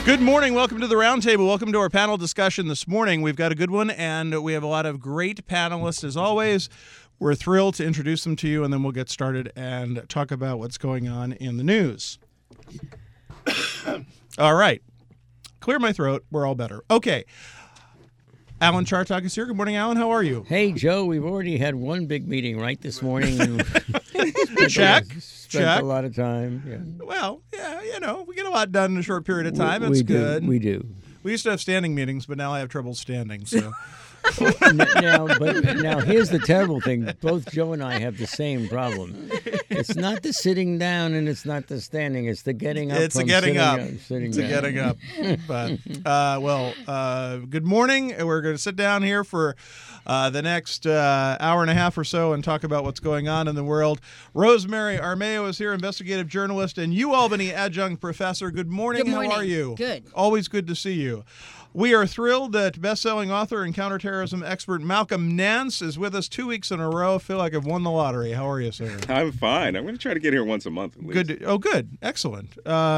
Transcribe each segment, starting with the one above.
Good morning. Welcome to the Roundtable. Welcome to our panel discussion this morning. We've got a good one, and we have a lot of great panelists as always. We're thrilled to introduce them to you, and then we'll get started and talk about what's going on in the news. All right. Clear my throat. We're all better. Okay. Alan Chartock is here. Good morning, Alan. How are you? Hey, Joe. We've already had one big meeting right this morning. Check. Spent a lot of time. Yeah. Well, yeah, we get a lot done in a short period of time. It's we good. We do. We used to have standing meetings, but now I have trouble standing, so... Now, here's the terrible thing. Both Joe and I have the same problem. It's not the sitting down and it's not the standing. It's the getting up. It's the getting up. It's the getting up. But, good morning. We're going to sit down here for the next hour and a half or so and talk about what's going on in the world. Rosemary Armao is here, investigative journalist and UAlbany adjunct professor. Good morning. Good morning. How are you? Good. Always good to see you. We are thrilled that best-selling author and counterterrorism expert Malcolm Nance is with us 2 weeks in a row. I feel like I've won the lottery. How are you, sir? I'm fine. I'm going to try to get here once a month at least. Good. Oh, good. Excellent.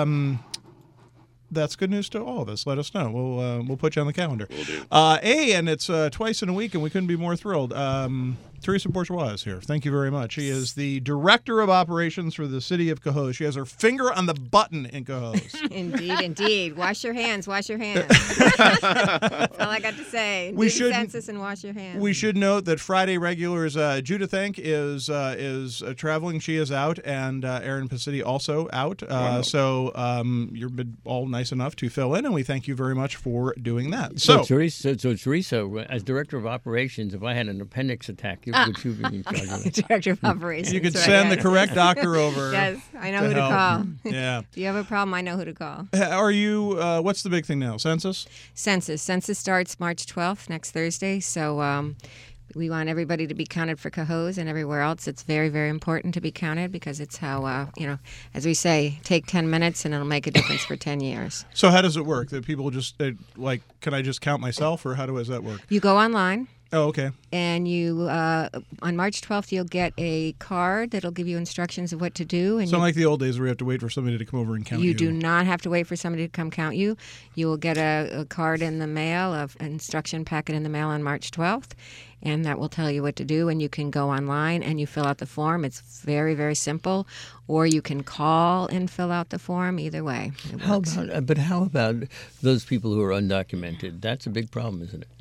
That's good news to all of us. Let us know. We'll put you on the calendar. Will do. And it's twice in a week, and we couldn't be more thrilled. Teresa Bourgeois is here. Thank you very much. She is the director of operations for the city of Cohoes. She has her finger on the button in Cohoes. Indeed. Wash your hands. That's all I got to say. Do the census and wash your hands. We should note that Friday regulars Judith Enck is traveling. She is out, and Aaron Pacitti also out. So you've been all nice enough to fill in, and we thank you very much for doing that. So Teresa, as director of operations, if I had an appendix attack, would you be in charge of it? Director of operations. You could send the correct doctor over. Yes, I know who to call. Yeah. If you have a problem, I know who to call. Are you? What's the big thing now? Census? Census starts March 12th, next Thursday. So we want everybody to be counted for Cohoes and everywhere else. It's very, very important to be counted because it's how, as we say, take 10 minutes and it'll make a difference for 10 years. So how does it work? That people just, can I just count myself, or how does that work? You go online. Oh, okay. And you, on March 12th, you'll get a card that'll give you instructions of what to do. And so like the old days where you have to wait for somebody to come over and count you. You do not have to wait for somebody to come count you. You will get a card in the mail, an instruction packet in the mail on March 12th, and that will tell you what to do. And you can go online and you fill out the form. It's very, very simple. Or you can call and fill out the form. Either way, it works. How about those people who are undocumented? That's a big problem, isn't it?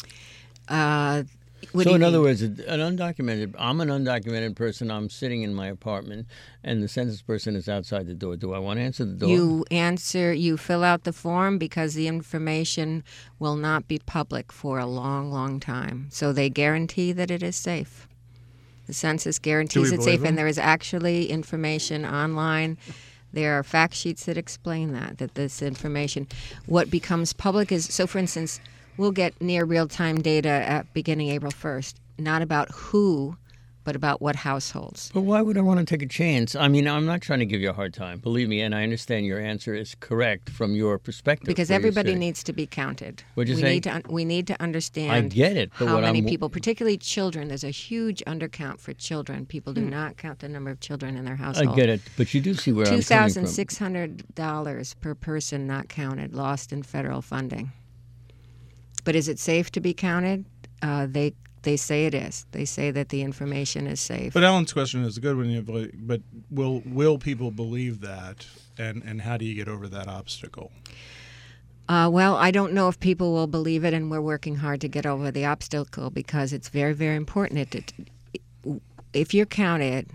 In other words, I'm an undocumented person. I'm sitting in my apartment, and the census person is outside the door. Do I want to answer the door? You fill out the form because the information will not be public for a long, long time. So they guarantee that it is safe. The census guarantees it's safe, and there is actually information online. There are fact sheets that explain that this information, what becomes public is, so for instance, we'll get near real-time data at beginning April 1st, not about who, but about what households. But why would I want to take a chance? I mean, I'm not trying to give you a hard time, believe me, and I understand your answer is correct from your perspective. Because everybody needs to be counted. What'd you say? We need to understand I get it, but how many people, particularly children. There's a huge undercount for children. People do not count the number of children in their household. I get it, but you do see where I'm coming from. $2,600 per person not counted, lost in federal funding. But is it safe to be counted? They say it is. They say that the information is safe. But Alan's question is a good one. But will people believe that? And how do you get over that obstacle? Well, I don't know if people will believe it, and we're working hard to get over the obstacle because it's very, very important. If you're counted,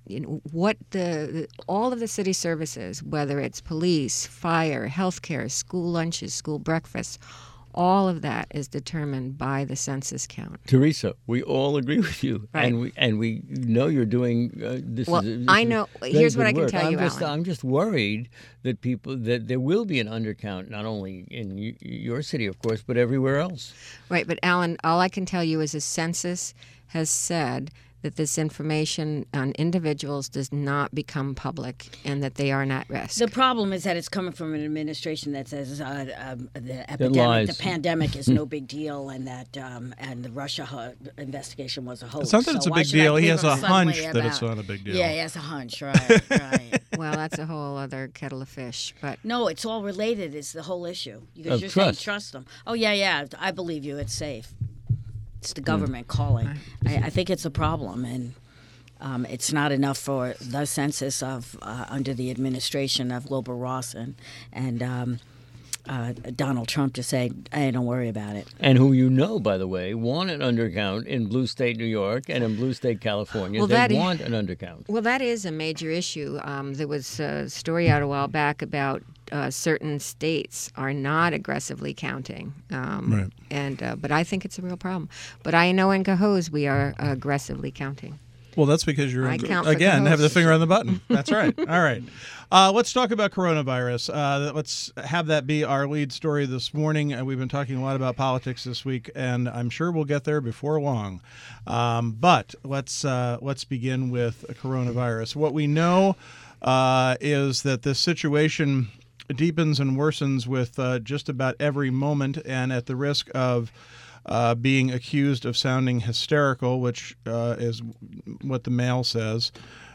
all of the city services, whether it's police, fire, healthcare, school lunches, school breakfasts, all of that is determined by the census count. Teresa, we all agree with you, right. and we know you're doing this. Well, I know. Here's what I can tell you, Alan. I'm just worried that that there will be an undercount, not only in your city, of course, but everywhere else. Right, but Alan, all I can tell you is the census has said that this information on individuals does not become public and that they are not at risk. The problem is that it's coming from an administration that says the epidemic, the pandemic is no big deal, and that and the Russia investigation was a hoax. It's not that it's a big deal. He has a hunch that it's not a big deal. Yeah, he has a hunch, right. Well, that's a whole other kettle of fish. But no, it's all related. Is the whole issue Of because you're trust. saying trust them. Oh yeah, I believe you. It's safe. It's the government calling. I think it's a problem, and it's not enough for the census of under the administration of Wilbur Ross and Donald Trump to say, "Hey, don't worry about it." And who you know, by the way, want an undercount in blue state New York and in blue state California. Well, they want an undercount. Well, that is a major issue. There was a story out a while back about certain states are not aggressively counting, Right. But I think it's a real problem. But I know in Cohoes we are aggressively counting. Well, that's because you're, I count for again, have the Cohoes. finger on the button. That's right. All right. Let's talk about coronavirus. Let's have that be our lead story this morning. We've been talking a lot about politics this week, and I'm sure we'll get there before long. But let's begin with coronavirus. What we know is that this situation deepens and worsens with just about every moment, and at the risk of being accused of sounding hysterical, which is what the Mail says.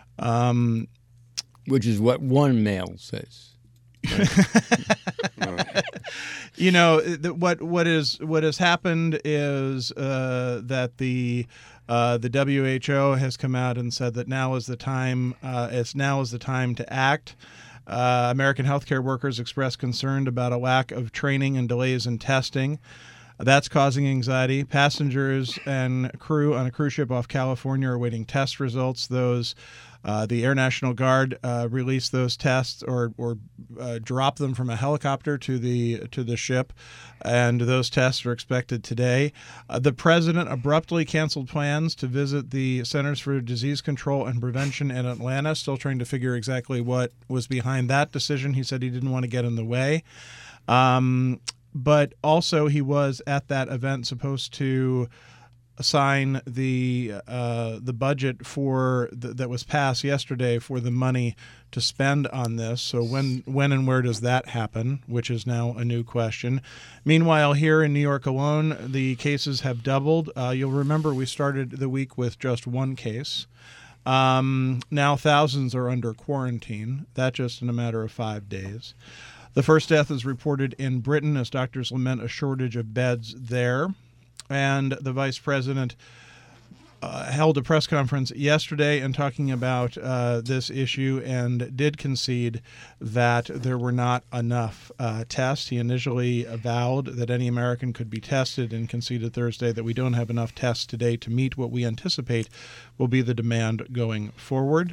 Which is what one male says. You know, what has happened is that the WHO has come out and said that now is the time. Now is the time to act. American healthcare workers expressed concern about a lack of training and delays in testing. That's causing anxiety. Passengers and crew on a cruise ship off California are awaiting test results. The Air National Guard released those tests or dropped them from a helicopter to the ship, and those tests are expected today. The president abruptly canceled plans to visit the Centers for Disease Control and Prevention in Atlanta, still trying to figure exactly what was behind that decision. He said he didn't want to get in the way. But also he was at that event supposed to sign the budget that was passed yesterday for the money to spend on this. So when and where does that happen, which is now a new question. Meanwhile, here in New York alone, the cases have doubled. You'll remember we started the week with just one case. Now thousands are under quarantine. That just in a matter of 5 days. The first death is reported in Britain as doctors lament a shortage of beds there. And the vice president held a press conference yesterday and talking about this issue and did concede that there were not enough tests. He initially avowed that any American could be tested and conceded Thursday that we don't have enough tests today to meet what we anticipate will be the demand going forward.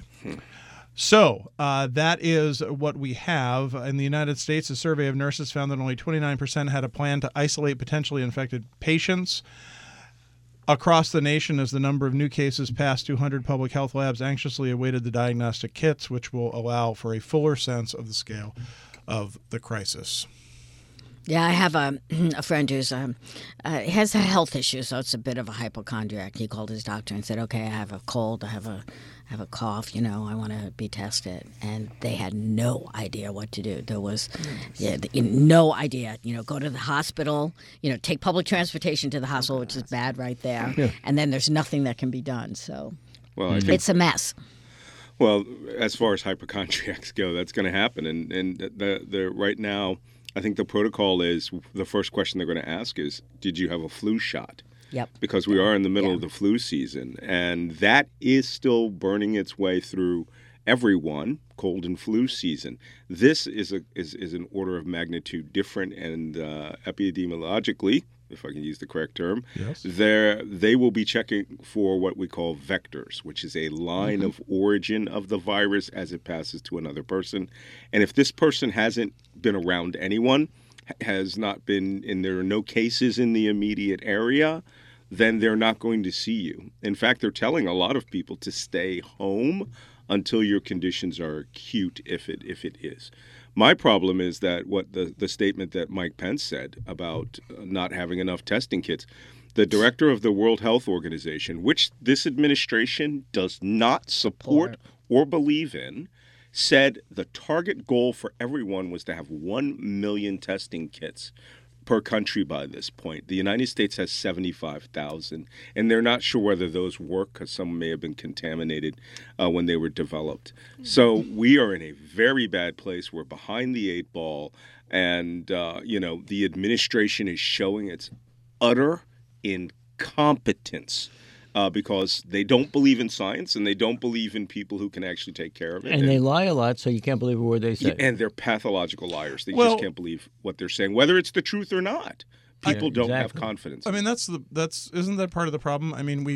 So that is what we have. In the United States, a survey of nurses found that only 29% had a plan to isolate potentially infected patients. Across the nation, as the number of new cases passed 200, public health labs anxiously awaited the diagnostic kits, which will allow for a fuller sense of the scale of the crisis. Yeah, I have a friend who's has a health issue, so it's a bit of a hypochondriac. He called his doctor and said, "Okay, I have a cold, I have a cough. I want to be tested." And they had no idea what to do. There was no idea. Go to the hospital. Take public transportation to the hospital, which is bad right there. Yeah. And then there's nothing that can be done. So, it's a mess. Well, as far as hypochondriacs go, that's going to happen. And the right now, I think the protocol is the first question they're going to ask is, did you have a flu shot? Yep. Because we are in the middle of the flu season, and that is still burning its way through everyone, cold and flu season. This is an order of magnitude different, and epidemiologically, if I can use the correct term, yes, they will be checking for what we call vectors, which is a line of origin of the virus as it passes to another person. And if this person hasn't been around anyone, has not been, and there are no cases in the immediate area, then they're not going to see you. In fact, they're telling a lot of people to stay home until your conditions are acute, if it is. My problem is that what the statement that Mike Pence said about not having enough testing kits, the director of the World Health Organization, which this administration does not support or believe in, said the target goal for everyone was to have 1 million testing kits per country by this point. The United States has 75,000, and they're not sure whether those work because some may have been contaminated when they were developed. So we are in a very bad place. We're behind the 8 ball, and the administration is showing its utter incompetence. Because they don't believe in science and they don't believe in people who can actually take care of it. And they lie a lot, so you can't believe a word they say. And they're pathological liars. They just can't believe what they're saying, whether it's the truth or not. People don't have confidence. I mean, isn't that part of the problem? I mean,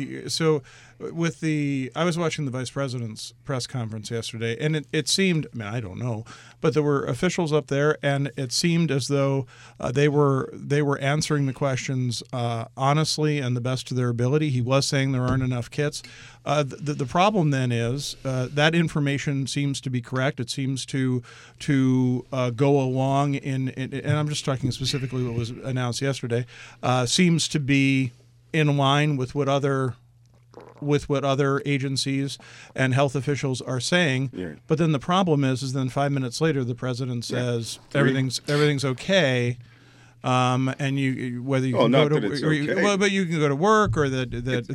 I was watching the vice president's press conference yesterday, and it seemed, I mean, I don't know, but there were officials up there, and it seemed as though they were answering the questions honestly and the best of their ability. He was saying there aren't enough kits. The problem then is that information seems to be correct. It seems to go along and I'm just talking specifically what was announced yesterday, seems to be in line with what other agencies and health officials are saying. Yeah. But then the problem is then 5 minutes later the president says everything's okay. And you whether you can go to but you can go to work or that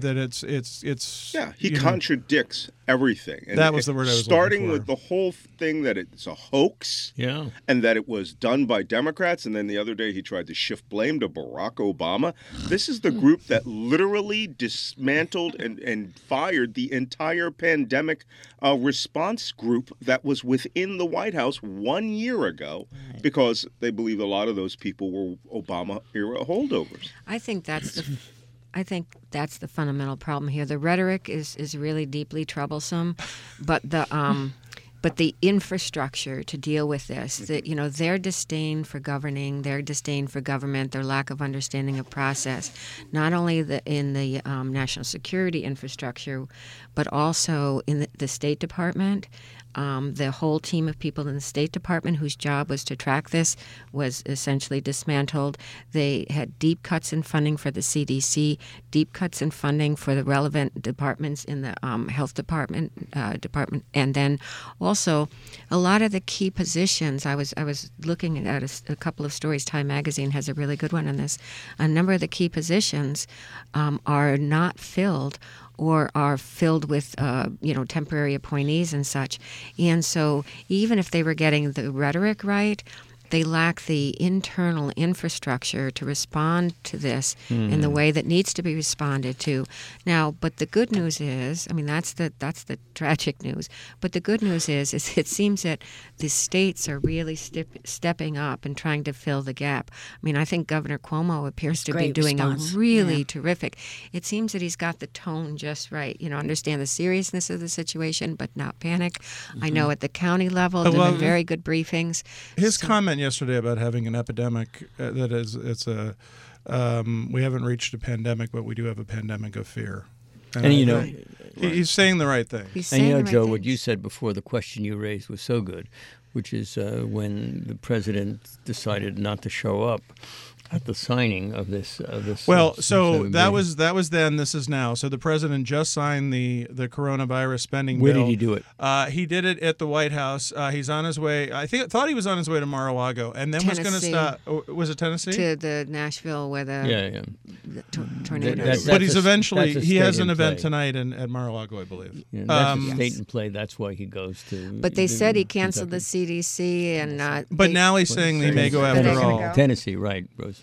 it's he contradicts everything. And that was the word I was starting with the whole thing that it's a hoax, and that it was done by Democrats, and then the other day he tried to shift blame to Barack Obama. This is the group that literally dismantled and fired the entire pandemic response group that was within the White House 1 year ago, because they believe a lot of those people were Obama-era holdovers. I think that's the fundamental problem here. The rhetoric is really deeply troublesome, but the infrastructure to deal with this, their disdain for governing, their disdain for government, their lack of understanding of process, not only in the national security infrastructure, but also in the State Department. The whole team of people in the State Department whose job was to track this was essentially dismantled. They had deep cuts in funding for the CDC, deep cuts in funding for the relevant departments in the health department, and then also a lot of the key positions. I was looking at a couple of stories. Time Magazine has a really good one on this. A number of the key positions are not filled, or are filled with, temporary appointees and such. And so even if they were getting the rhetoric right, they lack the internal infrastructure to respond to this in the way that needs to be responded to. Now, but the good news is, I mean, that's the tragic news. But the good news is it seems that the states are really stepping up and trying to fill the gap. I mean, I think Governor Cuomo appears to be doing a really terrific. It seems that he's got the tone just right. Understand the seriousness of the situation, but not panic. Mm-hmm. I know at the county level, there have been very good briefings. His comment yesterday about having an epidemic, we haven't reached a pandemic, but we do have a pandemic of fear. And he's saying the right thing. Joe, what you said before, the question you raised was so good, which is when the president decided not to show up at the signing of this. So that was then. This is now. So the president just signed the coronavirus spending bill. Where did he do it? He did it at the White House. He's on his way. Thought he was on his way to Mar-a-Lago, and then Tennessee. was going to stop. Was it Tennessee? To the Nashville where the tornado. But he's eventually. He has an event tonight at Mar-a-Lago, I believe. Yeah, that's a state in play. That's why he goes to. But they said he canceled the CDC and. But now he's saying they may go after all. Tennessee, right, Rose?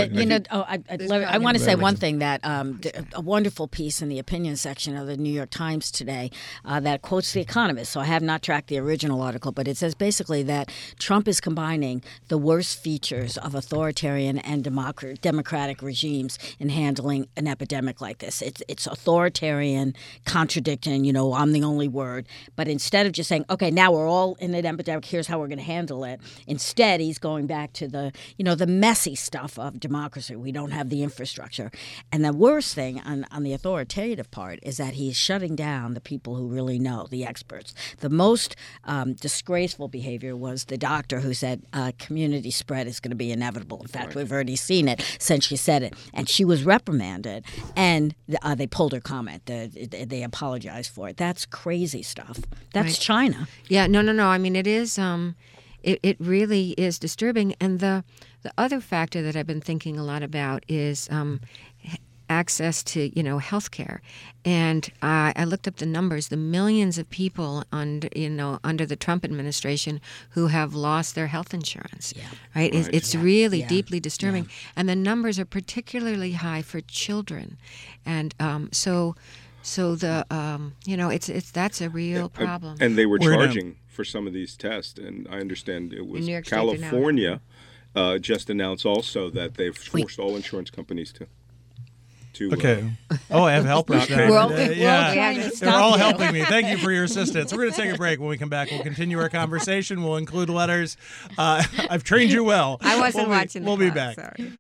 I want to say one thing, that a wonderful piece in the opinion section of the New York Times today that quotes The Economist. So I have not tracked the original article, but it says basically that Trump is combining the worst features of authoritarian and democratic regimes in handling an epidemic like this. It's authoritarian, contradicting, I'm the only word. But instead of just saying, okay, now we're all in an epidemic, here's how we're going to handle it. Instead, he's going back to the messy stuff of democracy. We don't have the infrastructure. And the worst thing on the authoritative part is that he's shutting down the people who really know, the experts. The most disgraceful behavior was the doctor who said community spread is going to be inevitable. In fact, we've already seen it since she said it. And she was reprimanded, and they pulled her comment. They apologized for it. That's crazy stuff. That's China. Yeah, no. I mean, it is... it really is disturbing. And the other factor that I've been thinking a lot about is access to health care. And I looked up the numbers, the millions of people under the Trump administration who have lost their health insurance. Yeah. Right? It's really Yeah. deeply disturbing. Yeah. And the numbers are particularly high for children. And so the that's a real problem. And they were We're gonna- charging for some of these tests, and I understand it was New York State did now. California just announced also that they've forced all insurance companies to. Okay. Oh, I have helpers now. We're all Yeah. trying to They're all stop you. helping me. Thank you for your assistance. We're going to take a break. When we come back, we'll continue our conversation. We'll include letters. I've trained you well. I wasn't watching the We'll be clock, back. Sorry.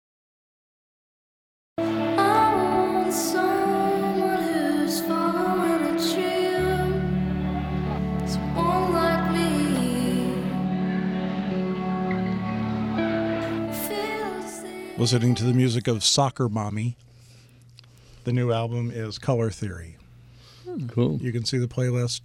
Someone who's following a trail, someone like me. Listening to the music of Soccer Mommy. The new album is Color Theory. Cool. You can see the playlist,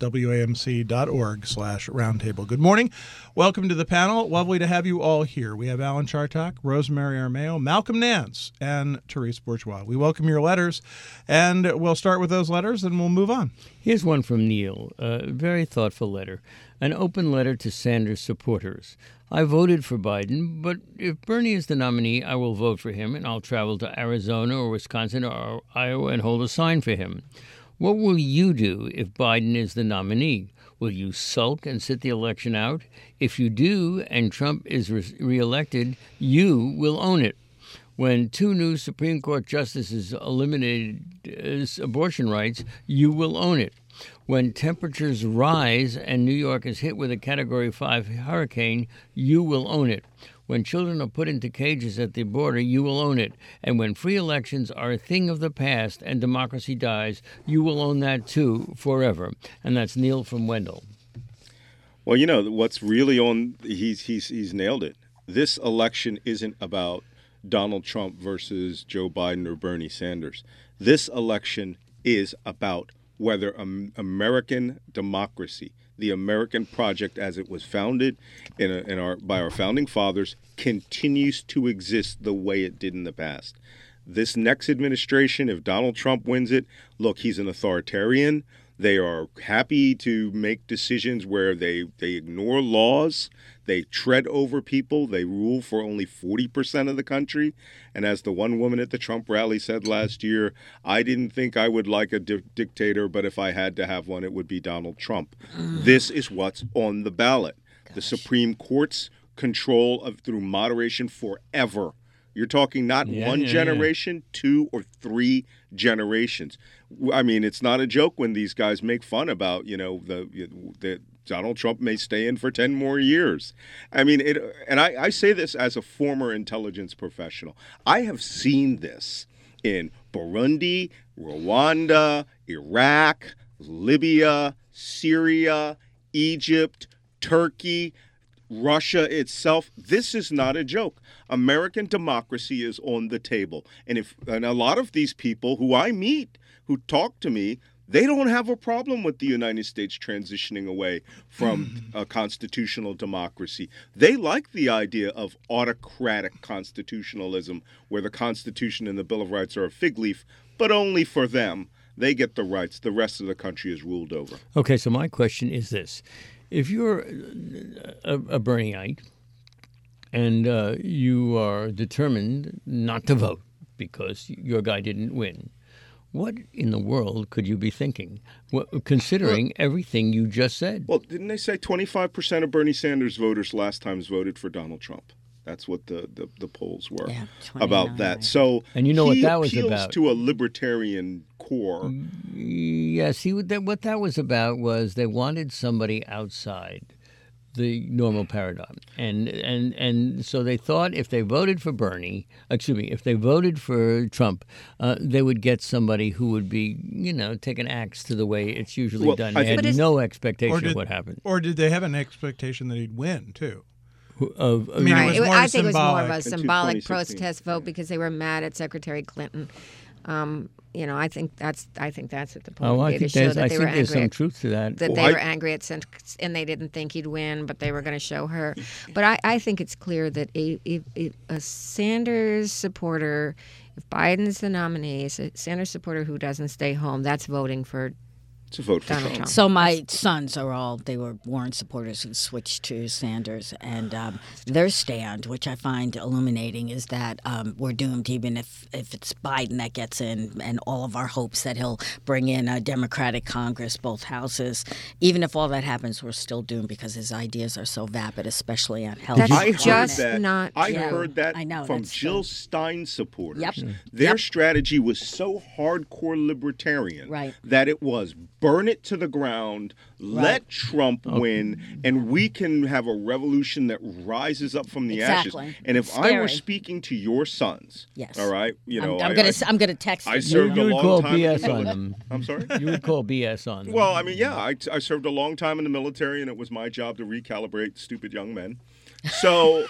wamc.org/roundtable. Good morning. Welcome to the panel. Lovely to have you all here. We have Alan Chartock, Rosemary Armao, Malcolm Nance, and Therese Bourgeois. We welcome your letters, and we'll start with those letters, and we'll move on. Here's one from Neil, a very thoughtful letter. An open letter to Sanders supporters. I voted for Biden, but if Bernie is the nominee, I will vote for him, and I'll travel to Arizona or Wisconsin or Iowa and hold a sign for him. What will you do if Biden is the nominee? Will you sulk and sit the election out? If you do, and Trump is reelected, you will own it. When 2 new Supreme Court justices eliminated abortion rights, you will own it. When temperatures rise and New York is hit with a Category 5 hurricane, you will own it. When children are put into cages at the border, you will own it. And when free elections are a thing of the past and democracy dies, you will own that too forever. And that's Neil from Wendell. Well, what's really on. He's nailed it. This election isn't about Donald Trump versus Joe Biden or Bernie Sanders. This election is about whether American democracy, the American project as it was founded by our founding fathers, continues to exist the way it did in the past. This next administration, if Donald Trump wins it, look, he's an authoritarian. They are happy to make decisions where they ignore laws, they tread over people, they rule for only 40% of the country. And as the one woman at the Trump rally said last year, I didn't think I would like a dictator, but if I had to have one, it would be Donald Trump. This is what's on the ballot. The Supreme Court's control through moderation forever. You're talking not one generation, 2 or 3 generations. I mean, it's not a joke when these guys make fun about, the Donald Trump may stay in for 10 more years. I mean, I say this as a former intelligence professional. I have seen this in Burundi, Rwanda, Iraq, Libya, Syria, Egypt, Turkey, Russia itself. This is not a joke. American democracy is on the table. And a lot of these people who I meet, who talk to me, they don't have a problem with the United States transitioning away from a constitutional democracy. They like the idea of autocratic constitutionalism, where the Constitution and the Bill of Rights are a fig leaf, but only for them. They get the rights. The rest of the country is ruled over. Okay, so my question is this. If you're a Bernieite and you are determined not to vote because your guy didn't win, what in the world could you be thinking, considering everything you just said? Well, didn't they say 25% of Bernie Sanders voters last time voted for Donald Trump? That's what the polls were about that. Right. So And you know what that was appeals about. to a libertarian core. Yes, what that was about was they wanted somebody outside the normal paradigm, and so they thought if they voted for if they voted for Trump, they would get somebody who would be, take an axe to the way it's usually done. They had no expectation of what happened. Or did they have an expectation that he'd win, too? I think it was more of a symbolic protest vote because they were mad at Secretary Clinton. I think that's at the point. Oh, I to think show there's, that I they think were there's angry some truth to that. that they were angry at and they didn't think he'd win, but they were going to show her. But I think it's clear that if a Sanders supporter, if Biden's the nominee, a Sanders supporter who doesn't stay home, that's voting for To vote for Donald Trump. Trump. So my sons they were Warren supporters who switched to Sanders, and their stand, which I find illuminating, is that we're doomed even if it's Biden that gets in, and all of our hopes that he'll bring in a Democratic Congress, both houses. Even if all that happens, we're still doomed because his ideas are so vapid, especially on health. That's I heard just that. not I true. heard that I know, from that's Jill true. Stein supporters. Yep. Their Yep. strategy was so hardcore libertarian Right. that it was burn it to the ground, let Trump win, and we can have a revolution that rises up from the Exactly. ashes. And if I Scary. were speaking to your sons, Yes. all right, I'm gonna text I you. served You a would long call time in the BS on military. them. I'm sorry? You would call BS on them. Well, I mean, yeah, I served a long time in the military, and it was my job to recalibrate stupid young men. So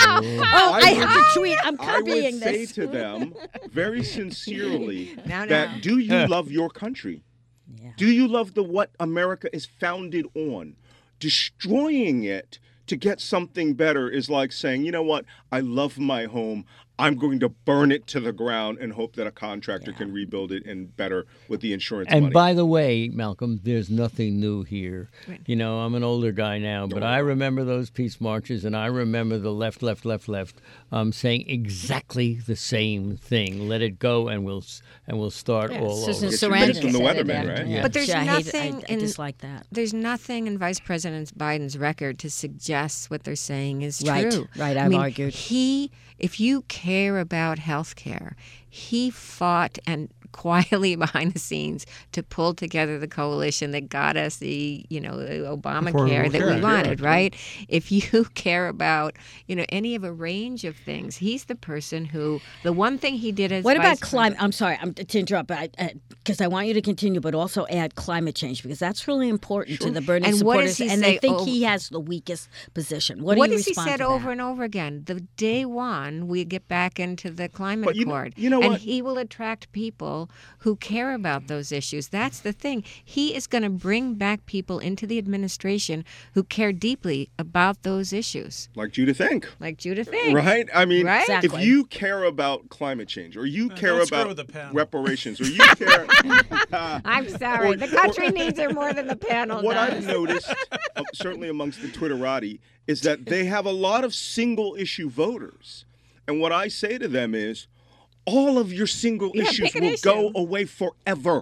I have to tweet. I'm I would copying say this. to them very sincerely No, that no. do you love your country? Yeah. Do you love what America is founded on? Destroying it to get something better is like saying, you know what? I love my home. I'm going to burn it to the ground and hope that a contractor can rebuild it and better with the insurance And money. by the way, Malcolm, there's nothing new here. You know, I'm an older guy now, but I remember those peace marches, and I remember the left saying exactly the same thing. Let it go, and we'll start all Susan Get over. your Sarandon minutes from the said it weatherman, after- right? Yeah. But there's I nothing I dislike that. There's nothing in Vice President Biden's record to suggest what they're saying is Right, true. right, I I've mean, argued. If you care about health care, he fought and quietly behind the scenes to pull together the coalition that got us the Obamacare that we Affordable wanted, right? If you care about any of a range of things, he's the person who the one thing he did as What about Vice climate? President- I'm sorry, to interrupt, but because I want you to continue, but also add climate change because that's really important to the Bernie And what supporters, does he and say they think over- he has the weakest position. What do you has he respond said to over that? and over again? The day one we get back into the climate But you know- accord, you know and what? he will attract people who care about those issues. That's the thing. He is going to bring back people into the administration who care deeply about those issues, Like Judith Enck. like Judith Enck. Right? I mean, Right? if Exactly. you care about climate change or you care don't screw about with the panel. reparations or you care... I'm sorry. The country needs her more than the panel What does. I've noticed, certainly amongst the Twitterati, is that they have a lot of single-issue voters. And what I say to them is, all of your single Yeah, issues pick an will go issue. away forever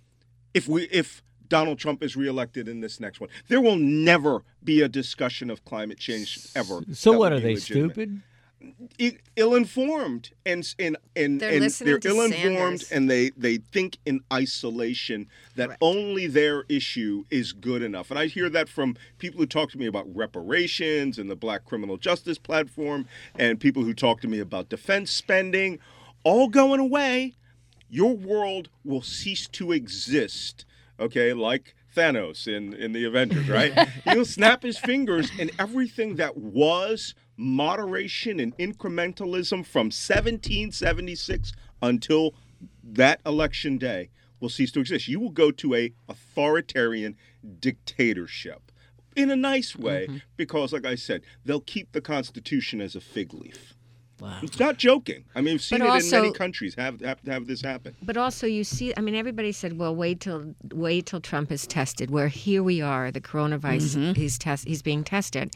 if Donald Trump is reelected in this next one. There will never be a discussion of climate change ever. So that what will are be they, legitimate. stupid? Ill-informed and They're listening to ill-informed Sanders. and they think in isolation that Correct. only their issue is good enough. And I hear that from people who talk to me about reparations and the Black Criminal Justice Platform and people who talk to me about defense spending, all going away. Your world will cease to exist, okay, like Thanos in the Avengers, right? He'll snap his fingers and everything that was moderation and incrementalism from 1776 until that election day will cease to exist. You will go to a authoritarian dictatorship in a nice way because, like I said, they'll keep the Constitution as a fig leaf. Wow. It's not joking. I mean, we've seen But it in also- many countries have this happen. But also, you see, I mean, everybody said, "Well, wait till Trump is tested." Where here we are, the coronavirus, he's being tested,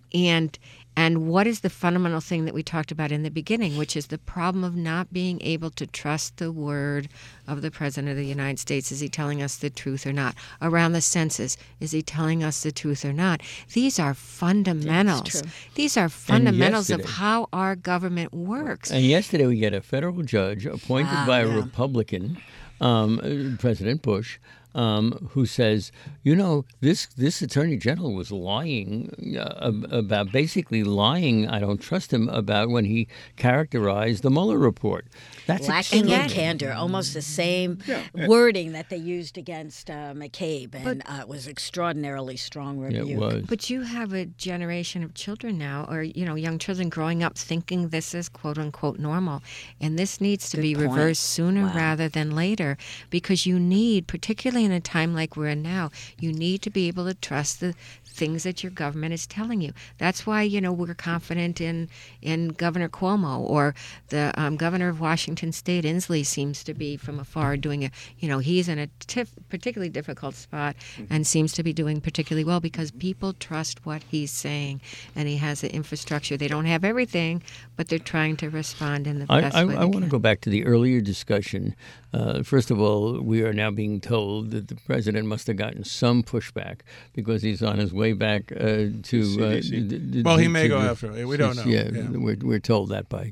and what is the fundamental thing that we talked about in the beginning, which is the problem of not being able to trust the word of the President of the United States. Is he telling us the truth or not? Around the census, is he telling us the truth or not? These are fundamentals. true. These are fundamentals of yesterday- how our government works. And yesterday we get a federal judge appointed by a Republican, President Bush, who says, this Attorney General was lying about, basically lying, I don't trust him, about when he characterized the Mueller report. That's lacking in extreme. candor, almost the same wording that they used against McCabe, and it was extraordinarily strong rebuke. It was. But you have a generation of children now, or young children growing up thinking this is quote unquote normal, and this needs to be point. reversed sooner Wow. rather than later, because you need, particularly in a time like we're in now, you need to be able to trust the things that your government is telling you. That's why we're confident in Governor Cuomo, or the governor of Washington State, Inslee, seems to be from afar doing he's in a particularly difficult spot and seems to be doing particularly well because people trust what he's saying, and he has the infrastructure. They don't have everything, but they're trying to respond in the best way they I want to can. go back to the earlier discussion. First of all, we are now being told that the president must have gotten some pushback because he's on his way back to. Well, he may go after it. We don't know. Yeah, we're told that by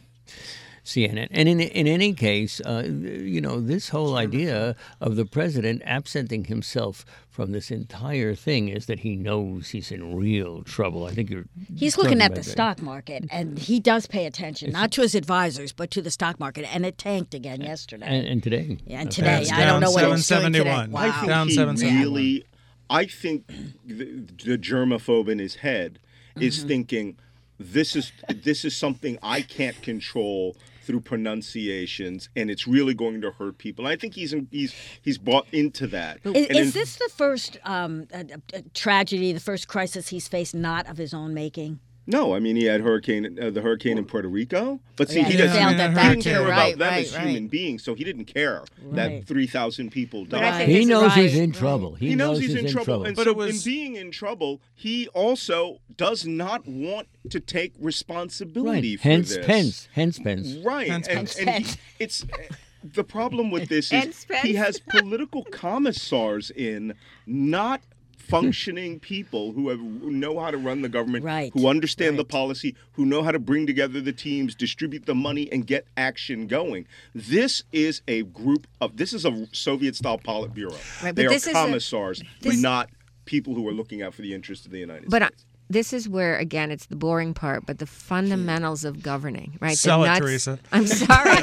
CNN. And in any case, this whole idea of the president absenting himself from this entire thing is that he knows he's in real trouble. I think He's looking at the stock market, and he does pay attention, not to his advisors, but to the stock market, and it tanked again yesterday. And today. Yeah, and today, It's I don't know down what it's doing today. 771. Wow. I think Down he 771. really, I think the germaphobe in his head is thinking, this is something I can't control through pronunciations, and it's really going to hurt people. And I think he's bought into that. Is this the first tragedy, the first crisis he's faced not of his own making? No, I mean, he had the hurricane in Puerto Rico. But see, Yeah, he he doesn't failed at that didn't care too. about Right, them right, as human beings, so he didn't care that 3,000 people But I died. think He it's knows right, he's in right. trouble. He knows he's in trouble. And But so it was- in being in trouble, he also does not want to take responsibility Right. for Hence this. Pence. Hence Pence. Right. Hence and Pence. and it's the problem with this Hence is Pence. he has political commissars in, not functioning people who know how to run the government, Right. who understand the Right. policy, who know how to bring together the teams, distribute the money, and get action going. This is a Soviet-style Politburo. Right, but They are this is commissars, not people who are looking out for the interests of the United But States. this is where, again, it's the boring part, but the fundamentals of governing, right? Sell The it, nuts- Teresa. I'm sorry.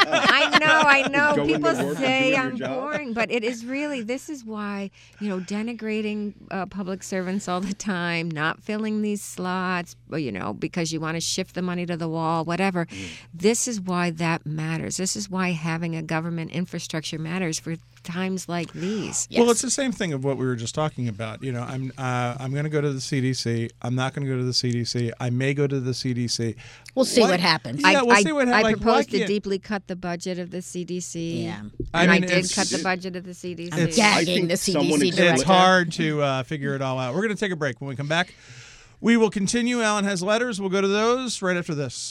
I know. Go into People work and say do your I'm job. boring, but it is really, this is why, denigrating public servants all the time, not filling these slots, because you want to shift the money to the wall, whatever. This is why that matters. This is why having a government infrastructure matters for times like these. Well, it's the same thing of what we were just talking about. I'm going to go to the CDC. I'm not going to go to the CDC. I may go to the CDC. We'll see what happens. Yeah, we'll see what happens. I Like, why proposed to can't- deeply cut the budget of the CDC. Yeah. I And I mean, did it's- cut the budget of the CDC. I'm I gagging think the someone CDC is- director. It's hard to figure it all out. We're going to take a break. When we come back, we will continue. Alan has letters. We'll go to those right after this.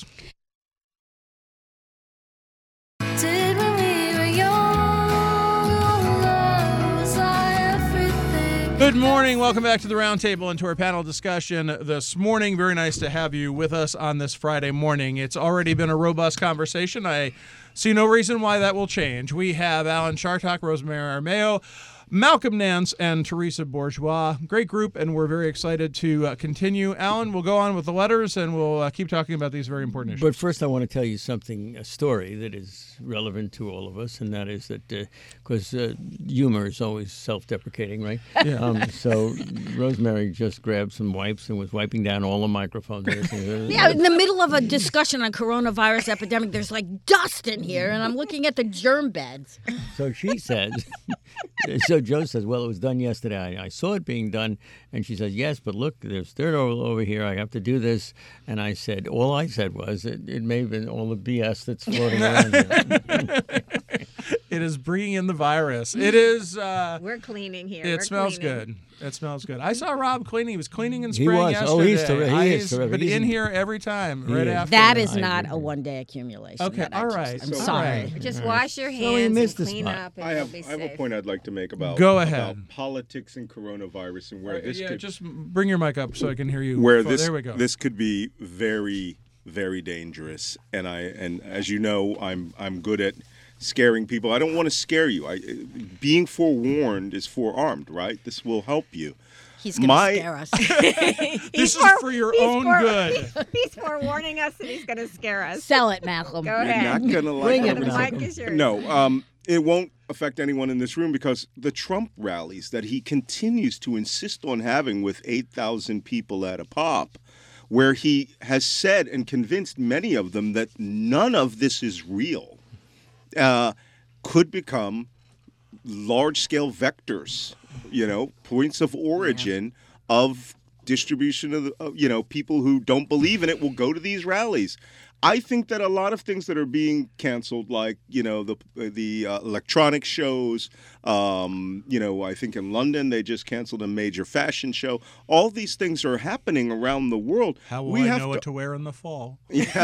Did when we were young, love was our everything. Good morning. Welcome back to the Roundtable and to our panel discussion this morning. Very nice to have you with us on this Friday morning. It's already been a robust conversation. I see no reason why that will change. We have Alan Chartock, Rosemary Armao, Malcolm Nance, and Teresa Bourgeois. Great group, and we're very excited to continue. Alan, we'll go on with the letters, and we'll keep talking about these very important issues. But first, I want to tell you a story that is relevant to all of us, and that is that, because humor is always self-deprecating, right? Yeah. So Rosemary just grabbed some wipes and was wiping down all the microphones. Yeah, in the middle of a discussion on coronavirus epidemic, there's like dust in here, and I'm looking at the germ beds. So she says, so Joe says, well, it was done yesterday. I saw it being done. And she says, yes, but look, there's dirt all over here. I have to do this. And I said, all I said was, it may have been all the BS that's floating around here. It is bringing in the virus. It is. We're cleaning here. It We're smells cleaning. good. It smells good. I saw Rob cleaning. He was cleaning and He spraying was. yesterday. Oh, he's terrific. He is He's terrific. been He's in in- here every time, He right is. after. That is I not agree. a one-day accumulation. Okay, that I all just- right. I'm So- sorry. all right. Just wash your So hands we and missed the clean spot. up, and I you'll have be a safe. point I'd like to make about Go ahead. about politics and coronavirus and where this Yeah, could just bring your mic up so I can hear you. where Oh, this there we go. this could be very, very dangerous. And as you know, I'm good at scaring people. I don't want to scare you. Being forewarned is forearmed, right? This will help you. He's going to scare us. This is for your own good. He's forewarning us that he's going to scare us. Sell it, Malcolm. Go ahead. You're not going to like Bring what it, I'm The saying. mic is yours. No, it won't affect anyone in this room because the Trump rallies that he continues to insist on having with 8,000 people at a pop, where he has said and convinced many of them that none of this is real, could become large-scale vectors, points of origin of distribution of people who don't believe in it will go to these rallies. I think that a lot of things that are being canceled, like the electronic shows, I think in London they just canceled a major fashion show. All these things are happening around the world. How will I know what to wear in the fall?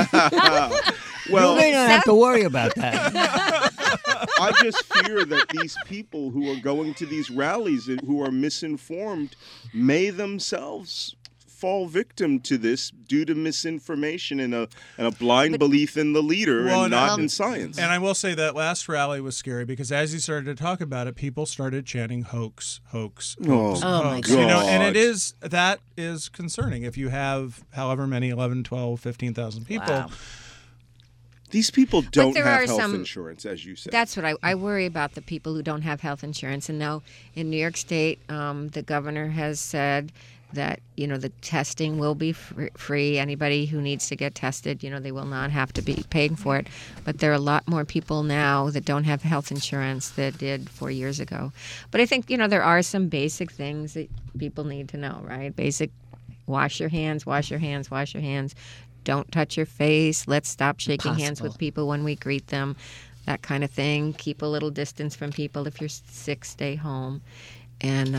Well, You may not have to worry about that. I just fear that these people who are going to these rallies and who are misinformed may themselves fall victim to this due to misinformation and a blind belief in the leader and not in science. And I will say that last rally was scary because as he started to talk about it, people started chanting hoax, hoax, hoax, Oh, my hoax. God. And that is concerning. If you have however many, 11, 12, 15,000 people. Wow. These people don't there have are health some- insurance, as you said. That's what I worry about, the people who don't have health insurance. And now in New York State, the governor has said that, the testing will be free. Anybody who needs to get tested, they will not have to be paying for it. But there are a lot more people now that don't have health insurance that did 4 years ago. But I think, there are some basic things that people need to know, right? Basic, wash your hands, wash your hands, wash your hands. Don't touch your face. Let's stop shaking hands with people when we greet them. That kind of thing. Keep a little distance from people. If you're sick, stay home. And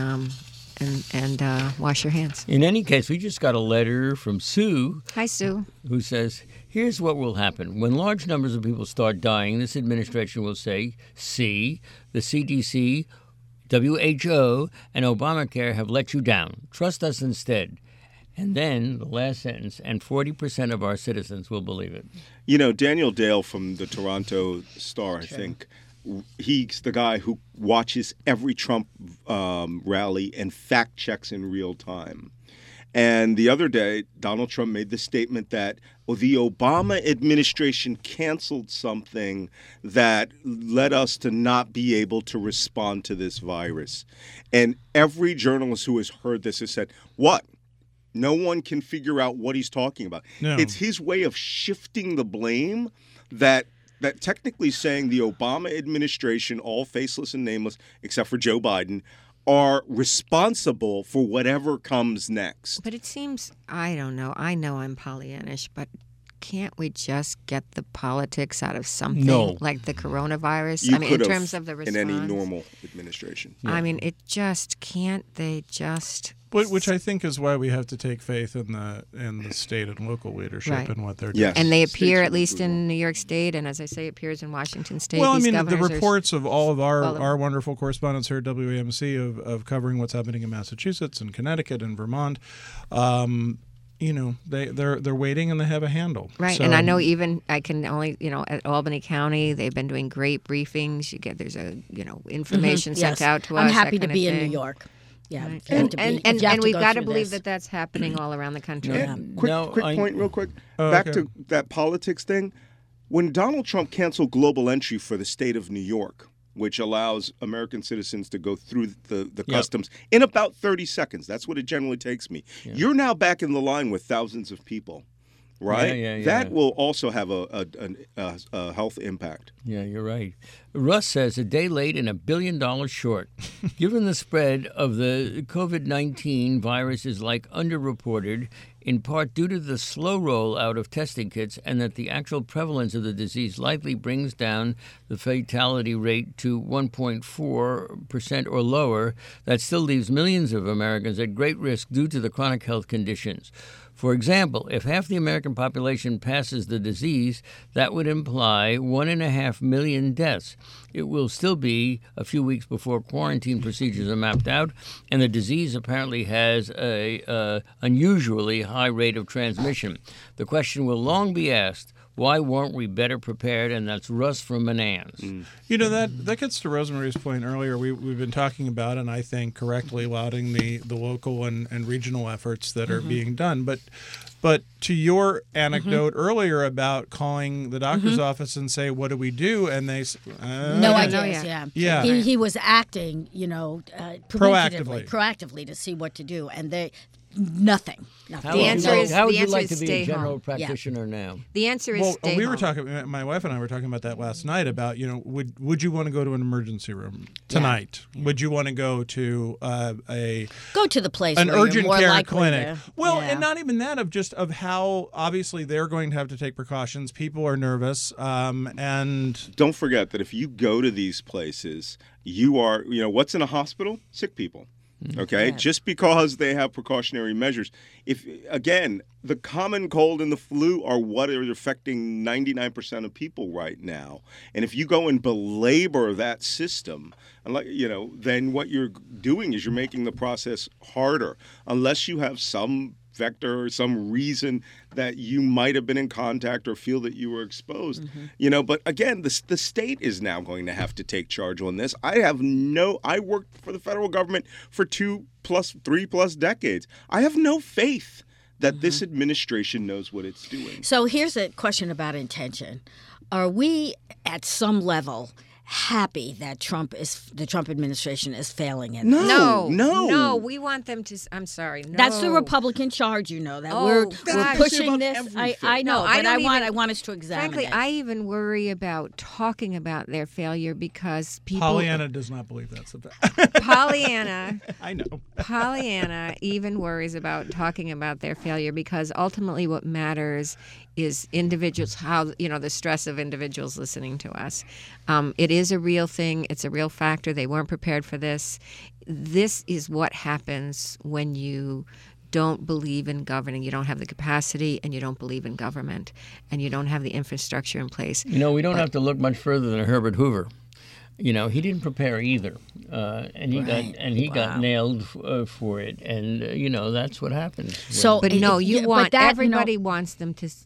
wash your hands. In any case, we just got a letter from Sue Hi, Sue. who says, here's what will happen. When large numbers of people start dying, this administration will say, see, the CDC, WHO, and Obamacare have let you down. Trust us instead. And then the last sentence, and 40% of our citizens will believe it. Daniel Dale from the Toronto Star, I think, he's the guy who watches every Trump rally and fact checks in real time. And the other day, Donald Trump made the statement that the Obama administration canceled something that led us to not be able to respond to this virus. And every journalist who has heard this has said, what? No one can figure out what he's talking about. No. It's his way of shifting the blame that technically saying the Obama administration, all faceless and nameless, except for Joe Biden, are responsible for whatever comes next. But it seems, I don't know. I know I'm Pollyannish, but can't we just get the politics out of something like the coronavirus? You in could have terms of the response. in any normal administration. It just can't. They just. Which I think is why we have to take faith in the state and local leadership Right. and what they're doing. Yes. And they States appear, will at least do well. in New York State, and as I say, appears in Washington State. Well, These the governors are- reports of all of all of- our wonderful correspondents here at WAMC of covering what's happening in Massachusetts and Connecticut and Vermont, they're waiting and they have a handle. Right, So- and I know even I can only at Albany County they've been doing great briefings. There's a information sent Yes. out to us. I'm that happy to kind of be in thing. New York. Yeah. Right. you have to be- And you have to we've go got to through believe this. that that's happening all around the country. Yeah. Quick No, point real quick. Oh, Back okay. to that politics thing. When Donald Trump canceled global entry for the state of New York, which allows American citizens to go through the customs in about 30 seconds, that's what it generally takes me. You're now back in the line with thousands of people, right? Yeah. That will also have a health impact. Yeah, you're right. Russ says a day late and $1 billion short. Given the spread of the COVID-19 virus is underreported, in part due to the slow rollout of testing kits, and that the actual prevalence of the disease likely brings down the fatality rate to 1.4% or lower, that still leaves millions of Americans at great risk due to the chronic health conditions. For example, if half the American population passes the disease, that would imply 1.5 million deaths. It will still be a few weeks before quarantine procedures are mapped out, and the disease apparently has a unusually high rate of transmission. The question will long be asked, Why weren't we better prepared? And that's Russ from Menands. You know, that gets to Rosemary's point earlier. We've been talking about, and I think correctly, lauding the local and regional efforts that are being done. But to your anecdote earlier about calling the doctor's office and say, "What do we do?" and they No ideas. Yeah. He was acting, proactively to see what to do, and nothing. How The would you answer like is to be stay a general home. practitioner now? The answer is Well, stay we were home. talking. My wife and I were talking about that last night. About would you want to go to an emergency room tonight? Would you want to go to Go to the place an where you're urgent more care likely clinic? to- Well, yeah. and not even that of how obviously they're going to have to take precautions. People are nervous, and Don't forget that if you go to these places, you are, what's in a hospital? Sick people. Okay, just because they have precautionary measures. If again, the common cold and the flu are what are affecting 99% of people right now, and if you go and belabor that system, then what you're doing is you're making the process harder, unless you have some vector or some reason that you might have been in contact or feel that you were exposed. But again, the state is now going to have to take charge on this. I worked for the federal government for 3+ decades. I have no faith that this administration knows what it's doing. So here's a question about intention. Are we at some level happy that the Trump administration is failing in this? No. We want them to. I'm sorry. No. That's the Republican charge, that Oh, we're gosh. pushing this. Everything. I know, No, I but don't I even- want us to examine Frankly, it. I even worry about talking about their failure because people. Pollyanna does not believe that's the fact. Pollyanna. I know. Pollyanna even worries about talking about their failure because ultimately what matters is individuals, the stress of individuals listening to us. It is a real thing. It's a real factor. They weren't prepared for this. This is what happens when you don't believe in governing. You don't have the capacity and you don't believe in government and you don't have the infrastructure in place. We don't have to look much further than Herbert Hoover. He didn't prepare either, and he got nailed for it, and that's what happens. So, Everybody wants them to,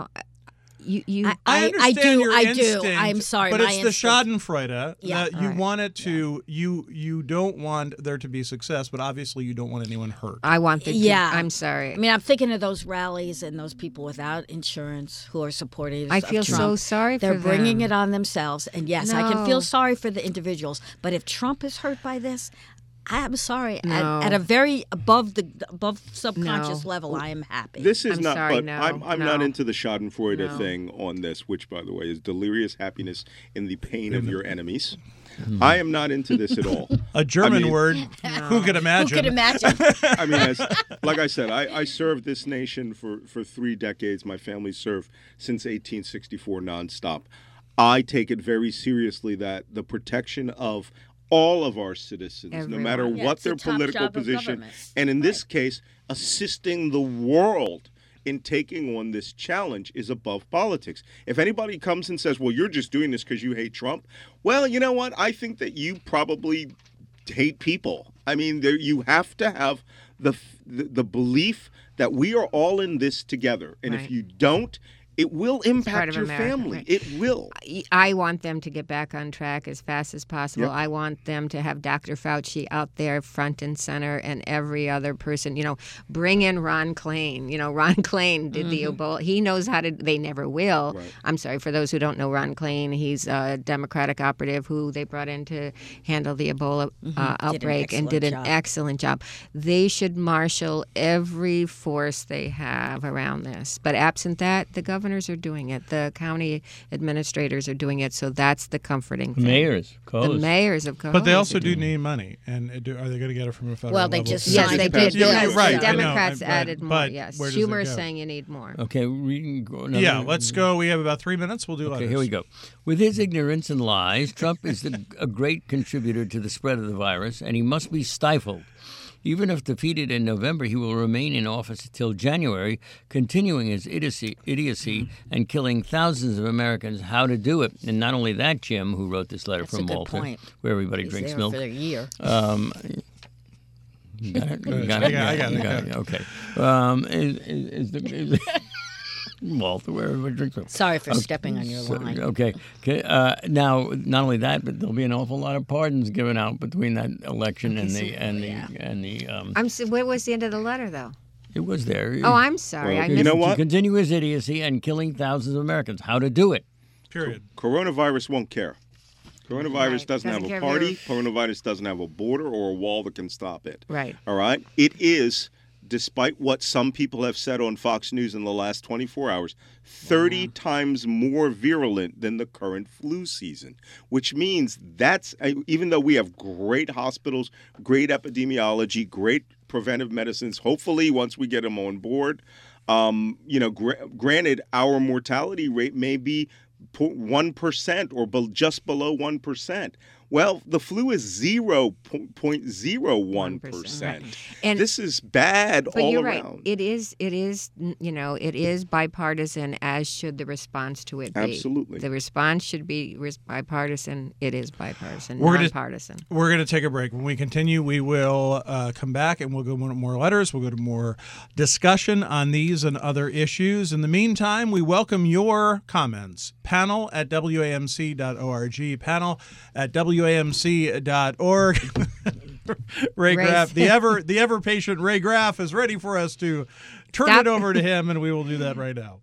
I understand your I instinct, do. I'm sorry, but my it's the instinct. Schadenfreude. Yeah. That you want it to. You don't want there to be success, but obviously you don't want anyone hurt. I want them to. Yeah. I'm sorry. I mean, I'm thinking of those rallies and those people without insurance who are supporters I of feel so Trump. sorry for They're them. bringing it on themselves. And yes, I can No. feel sorry for the individuals. But if Trump is hurt by this, I'm sorry. No. At a very above subconscious No. level, I am happy. This is I'm not, sorry, but no, I'm no. not into the Schadenfreude No. thing on this, which, by the way, is delirious happiness in the pain of your enemies. I am not into this at all. A German I mean- word. Who could imagine? Who could imagine? I mean, like I said, I served this nation for 3 decades. My family served since 1864 nonstop. I take it very seriously that the protection of all of our citizens, no Everyone. matter Yeah, what it's the their top political job of position, government. and in this case, assisting the world in taking on this challenge is above politics. If anybody comes and says, well, you're just doing this because you hate Trump, well, you know what? I think that you probably hate people. I mean, you have to have the belief that we are all in this together. And if Right. you don't, it will part impact of your America, family. right. It will. I want them to get back on track as fast as possible. Yep. I want them to have Dr. Fauci out there front and center and every other person, bring in Ron Klain. Ron Klain did the Ebola. He knows how to, they never will. Right. I'm sorry, for those who don't know Ron Klain, he's a Democratic operative who they brought in to handle the Ebola outbreak and did an excellent job. They should marshal every force they have around this. But absent that, the governors are doing it. The county administrators are doing it. So that's the comforting thing. Mayors, The mayors of Cohoes. But they also are do doing it. need money, and are they going to get it from a federal Well, they level? just Yes, signed they a did. bill. Because Right, the I know, Democrats but- added more. but Yes, where does it Schumer's go? saying you need more. Okay, we can go another. Yeah, let's go. We have about 3 minutes. We'll do Okay, letters. here we go. With his ignorance and lies, Trump is a great contributor to the spread of the virus, and he must be stifled. Even if defeated in November, he will remain in office until January, continuing his idiocy and killing thousands of Americans. How to do it. And not only that, Jim, who wrote this letter That's a from good Malta, point. where everybody He's drinks there milk. for a year. You got it? You I got it? got it. Okay. Walter, where drink some. Sorry for stepping on your line. Okay. Now, not only that, but there'll be an awful lot of pardons given out between that election and the. What was the end of the letter, though? It was there. Oh, I'm sorry. Well, I you missed know it. what? To continue his idiocy and killing thousands of Americans. How to do it. Period. Coronavirus won't care. Coronavirus Right. doesn't have Doesn't a care party. very- Coronavirus doesn't have a border or a wall that can stop it. Right. All right? It is, despite what some people have said on Fox News in the last 24 hours, 30 times more virulent than the current flu season, which means that's, even though we have great hospitals, great epidemiology, great preventive medicines, hopefully once we get them on board, granted, our mortality rate may be 1% or just below 1%. Well, the flu is 0.01%. Right. And this is bad But all you're around. right. It is, it is bipartisan, as should the response to it be. Absolutely. The response should be bipartisan. It is bipartisan, We're gonna- nonpartisan. We're going to take a break. When we continue, we will come back and we'll go more letters. We'll go to more discussion on these and other issues. In the meantime, we welcome your comments. Panel at WAMC.org. Panel at WAMC.org. Ray Graff, the ever patient Ray Graff, is ready for us to turn Stop. it over to him, and we will do that right now.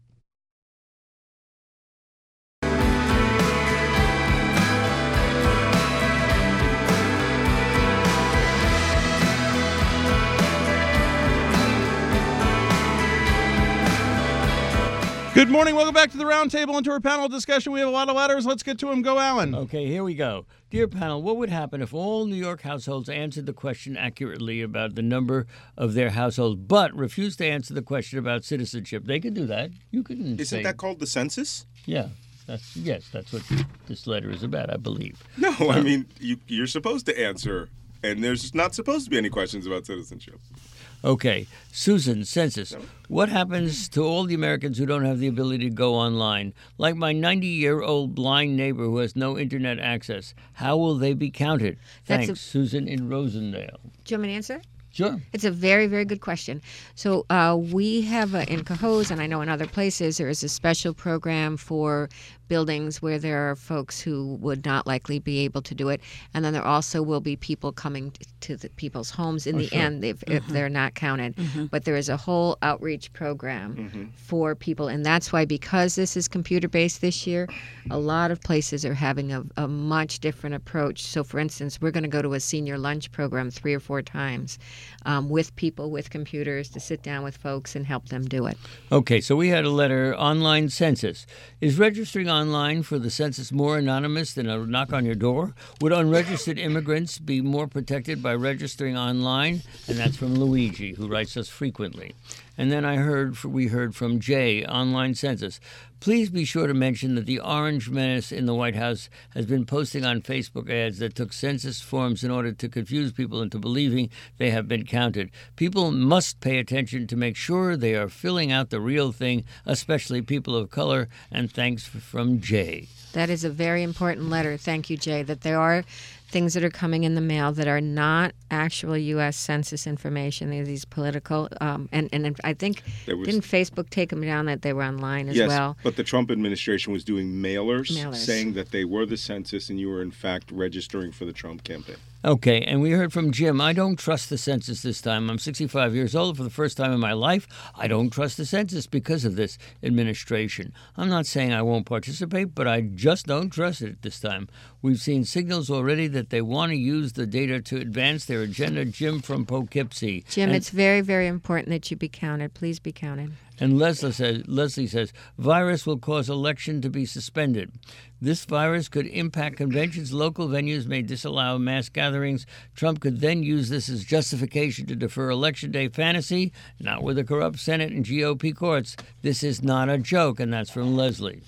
Good morning. Welcome back to the roundtable and to our panel discussion. We have a lot of letters. Let's get to them. Go, Alan. Okay, here we go. Dear panel, what would happen if all New York households answered the question accurately about the number of their households, but refused to answer the question about citizenship? They could do that. You couldn't. Isn't that called the census? Yeah. That's what this letter is about, I believe. No, I mean, you're supposed to answer, and there's not supposed to be any questions about citizenship. Okay, Susan, census. What happens to all the Americans who don't have the ability to go online? Like my 90-year-old blind neighbor who has no internet access. How will they be counted? Thanks, Susan in Rosendale. Do you want me to answer? Sure. It's a very, very good question. So we have in Cohoes, and I know in other places, there is a special program for buildings where there are folks who would not likely be able to do it. And then there also will be people coming to the people's homes in the end if they're not counted. But there is a whole outreach program for people. And that's why, because this is computer-based this year, a lot of places are having a much different approach. So, for instance, we're going to go to a senior lunch program 3 or 4 times with people with computers to sit down with folks and help them do it. Okay, so we had a letter, online census. Is registering online for the census more anonymous than a knock on your door? Would unregistered immigrants be more protected by registering online? And that's from Luigi, who writes us frequently. And then we heard from Jay, online census. Please be sure to mention that the Orange Menace in the White House has been posting on Facebook ads that took census forms in order to confuse people into believing they have been counted. People must pay attention to make sure they are filling out the real thing, especially people of color. And thanks from Jay. That is a very important letter. Thank you, Jay, that there are things that are coming in the mail that are not actual U.S. Census information. They're these political, and I think, didn't Facebook take them down that they were online as well? Yes, but the Trump administration was doing mailers saying that they were the census and you were, in fact, registering for the Trump campaign. Okay, and we heard from Jim. I don't trust the census this time. I'm 65 years old. For the first time in my life, I don't trust the census because of this administration. I'm not saying I won't participate, but I just don't trust it this time. We've seen signals already that they want to use the data to advance their agenda. Jim from Poughkeepsie. Jim, it's very, very important that you be counted. Please be counted. And Leslie says, virus will cause election to be suspended. This virus could impact conventions. Local venues may disallow mass gatherings. Trump could then use this as justification to defer Election Day fantasy, not with a corrupt Senate and GOP courts. This is not a joke, and that's from Leslie.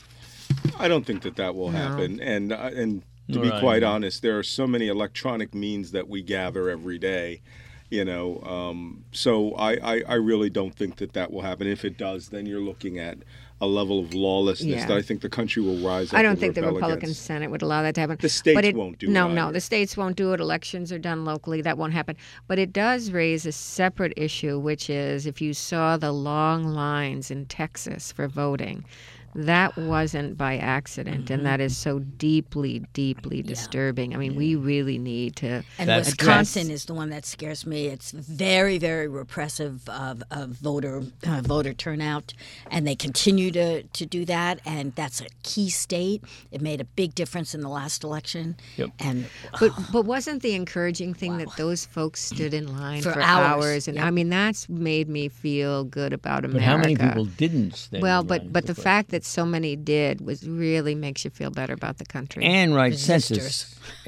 I don't think that will happen. And to be quite honest, there are so many electronic means that we gather every day. So I really don't think that will happen. If it does, then you're looking at a level of lawlessness that I think the country will rise up. I don't think the rebel Republican against. Senate would allow that to happen. The states But won't do it. No, either. the states won't do it. Elections are done locally. That won't happen. But it does raise a separate issue, which is if you saw the long lines in Texas for voting, that wasn't by accident, and that is so deeply, deeply disturbing. I mean, we really need to. And That's Wisconsin is the one that scares me. It's very, very repressive of voter turnout, and they continue to do that. And that's a key state. It made a big difference in the last election. Yep. And But wasn't the encouraging thing that those folks stood in line For for hours. hours? And I mean, that's made me feel good about America. But how many people didn't stand Well, in line but for the fact that so many did really makes you feel better about the country. And write Resistors.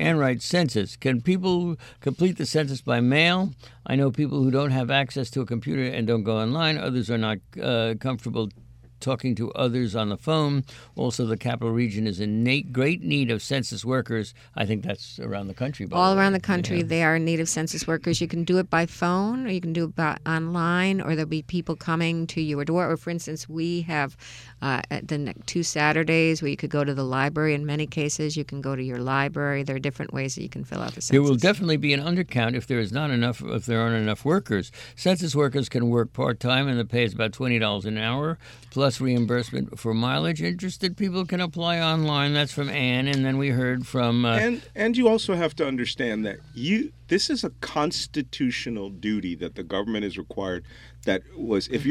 census. Can people complete the census by mail? I know people who don't have access to a computer and don't go online. Others are not comfortable talking to others on the phone. Also, the capital region is in great need of census workers. I think that's around the country. All around the country, they are in need of census workers. You can do it by phone, or you can do it online, or there'll be people coming to your door. Or, for instance, we have the 2 Saturdays where you could go to the library. In many cases, you can go to your library. There are different ways that you can fill out the census. There will definitely be an undercount if there aren't enough workers. Census workers can work part-time, and the pay is about $20 an hour, plus reimbursement for mileage. Interested people can apply online. That's from Ann. And then we heard from... And you also have to understand that this is a constitutional duty that the government is required. That was if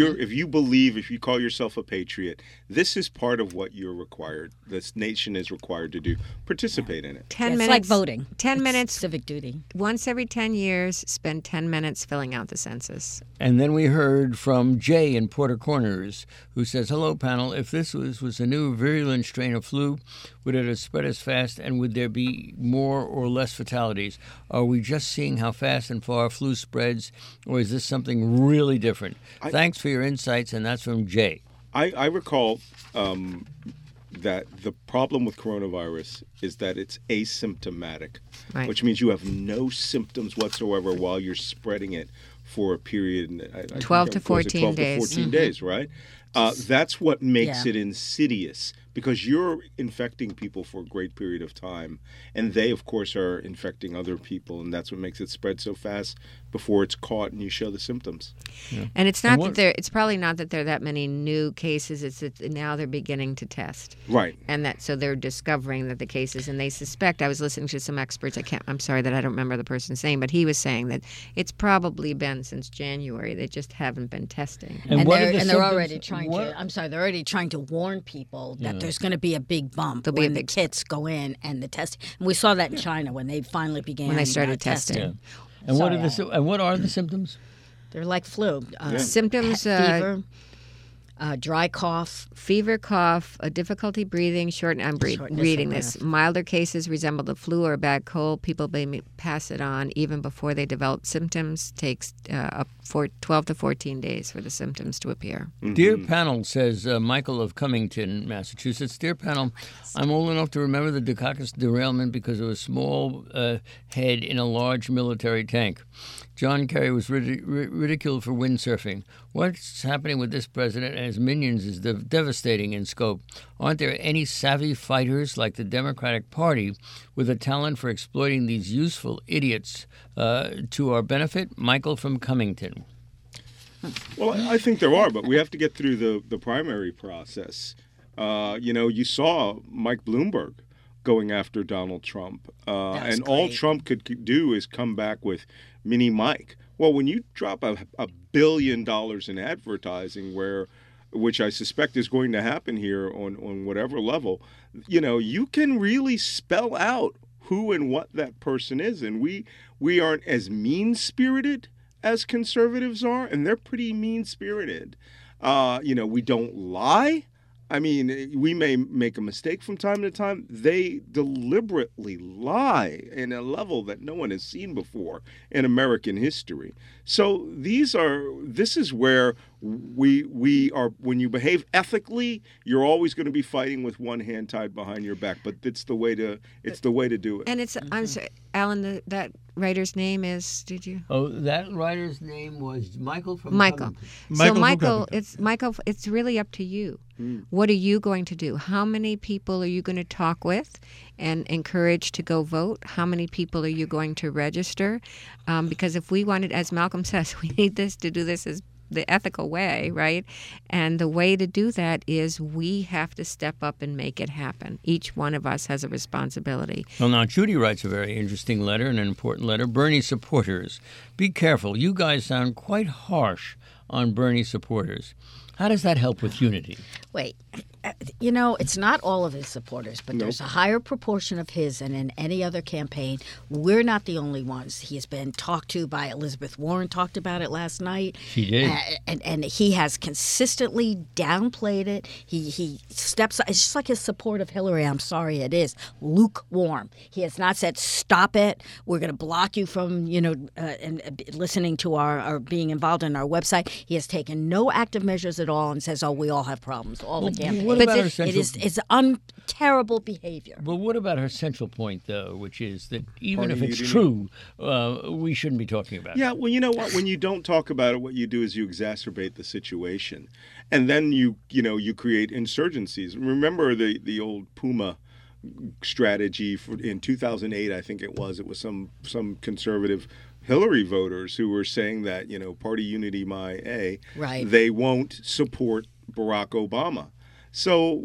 you call yourself a patriot, this is part of what you're required. This nation is required to do. Participate in it. 10 it's minutes, like voting. 10 It's minutes, civic duty. once every 10 years, spend 10 minutes filling out the census. And then we heard from Jay in Porter Corners, who says, hello, panel. If this was a new virulent strain of flu, would it have spread as fast, and would there be more or less fatalities? Are we just seeing how fast and far flu spreads, or is this something really different? Thanks for your insights, and that's from Jay. I recall that the problem with coronavirus is that it's asymptomatic, Right. which means you have no symptoms whatsoever while you're spreading it for a period. 12 to 14 12 days. to 14 days, right? That's what makes Yeah. it insidious, because you're infecting people for a great period of time, and they, of course, are infecting other people, and that's what makes it spread so fast before it's caught and you show the symptoms. And it's not it's probably not that there are that many new cases. It's that now they're beginning to test. Right. And so they're discovering that the cases, and they suspect. I was listening to some experts. I'm sorry that I don't remember the person's name, but he was saying that it's probably been since January. They just haven't been testing. And what are they're the already symptoms? trying to. I'm sorry, they're already trying to warn people that there's going to be a big bump There'll be a when the big kits go in and the test. And we saw that in China when they finally began When they started testing. testing. And what are the symptoms? They're like flu. Symptoms: fever, dry cough. fever, cough, a difficulty breathing, I'm Shortness reading of this. breath. Milder cases resemble the flu or a bad cold. People may pass it on even before they develop symptoms. Takes up for 12 to 14 days for the symptoms to appear. Dear panel, says Michael of Cummington, Massachusetts. Dear panel, I'm old enough to remember the Dukakis derailment because of a small head in a large military tank. John Kerry was ridiculed for windsurfing. What's happening with this president and his minions is devastating in scope. Aren't there any savvy fighters like the Democratic Party with a talent for exploiting these useful idiots to our benefit? Michael from Cummington. Well, I think there are, but we have to get through the primary process. You saw Mike Bloomberg going after Donald Trump, and all great. Trump could do is come back with Mini Mike. Well, when you drop $1 billion in advertising, which I suspect is going to happen here on whatever level, you can really spell out who and what that person is, and we aren't as mean-spirited as conservatives are, and they're pretty mean-spirited. We don't lie. I mean, we may make a mistake from time to time. They deliberately lie in a level that no one has seen before in American history. So this is where we are, when you behave ethically, you're always going to be fighting with one hand tied behind your back. But it's the way to do it. And it's I'm sorry, Alan. That writer's name is. Did you? Oh, that writer's name was Michael from Michael. Covington. So Michael from Michael, Covington. it's Michael. It's really up to you. What are you going to do? How many people are you going to talk with and encourage to go vote? How many people are you going to register? Because if we wanted, as Malcolm says, we need this to do this as the ethical way, right? And the way to do that is we have to step up and make it happen. Each one of us has a responsibility. Well, now, Judy writes a very interesting letter, and an important letter. Bernie supporters, be careful. You guys sound quite harsh on Bernie supporters. How does that help with unity? Wait, it's not all of his supporters, but there's a higher proportion of his than in any other campaign. We're not the only ones. He's been talked to by Elizabeth Warren, talked about it last night. She did. And he has consistently downplayed it. He steps, it's just like his support of Hillary. I'm sorry, it is lukewarm. He has not said, stop it. We're going to block you from, and listening to our being involved in our website. He has taken no active measures at all and says, oh, we all have problems. All the campaign. What But about her it central- is terrible behavior. But what about her central point, though, which is that even Party if it's unity? true, we shouldn't be talking about it? Yeah, well, you know what? When you don't talk about it, what you do is you exacerbate the situation, and then you create insurgencies. Remember the old Puma strategy in 2008? I think it was some conservative Hillary voters who were saying that party unity Right. they won't support Barack Obama. So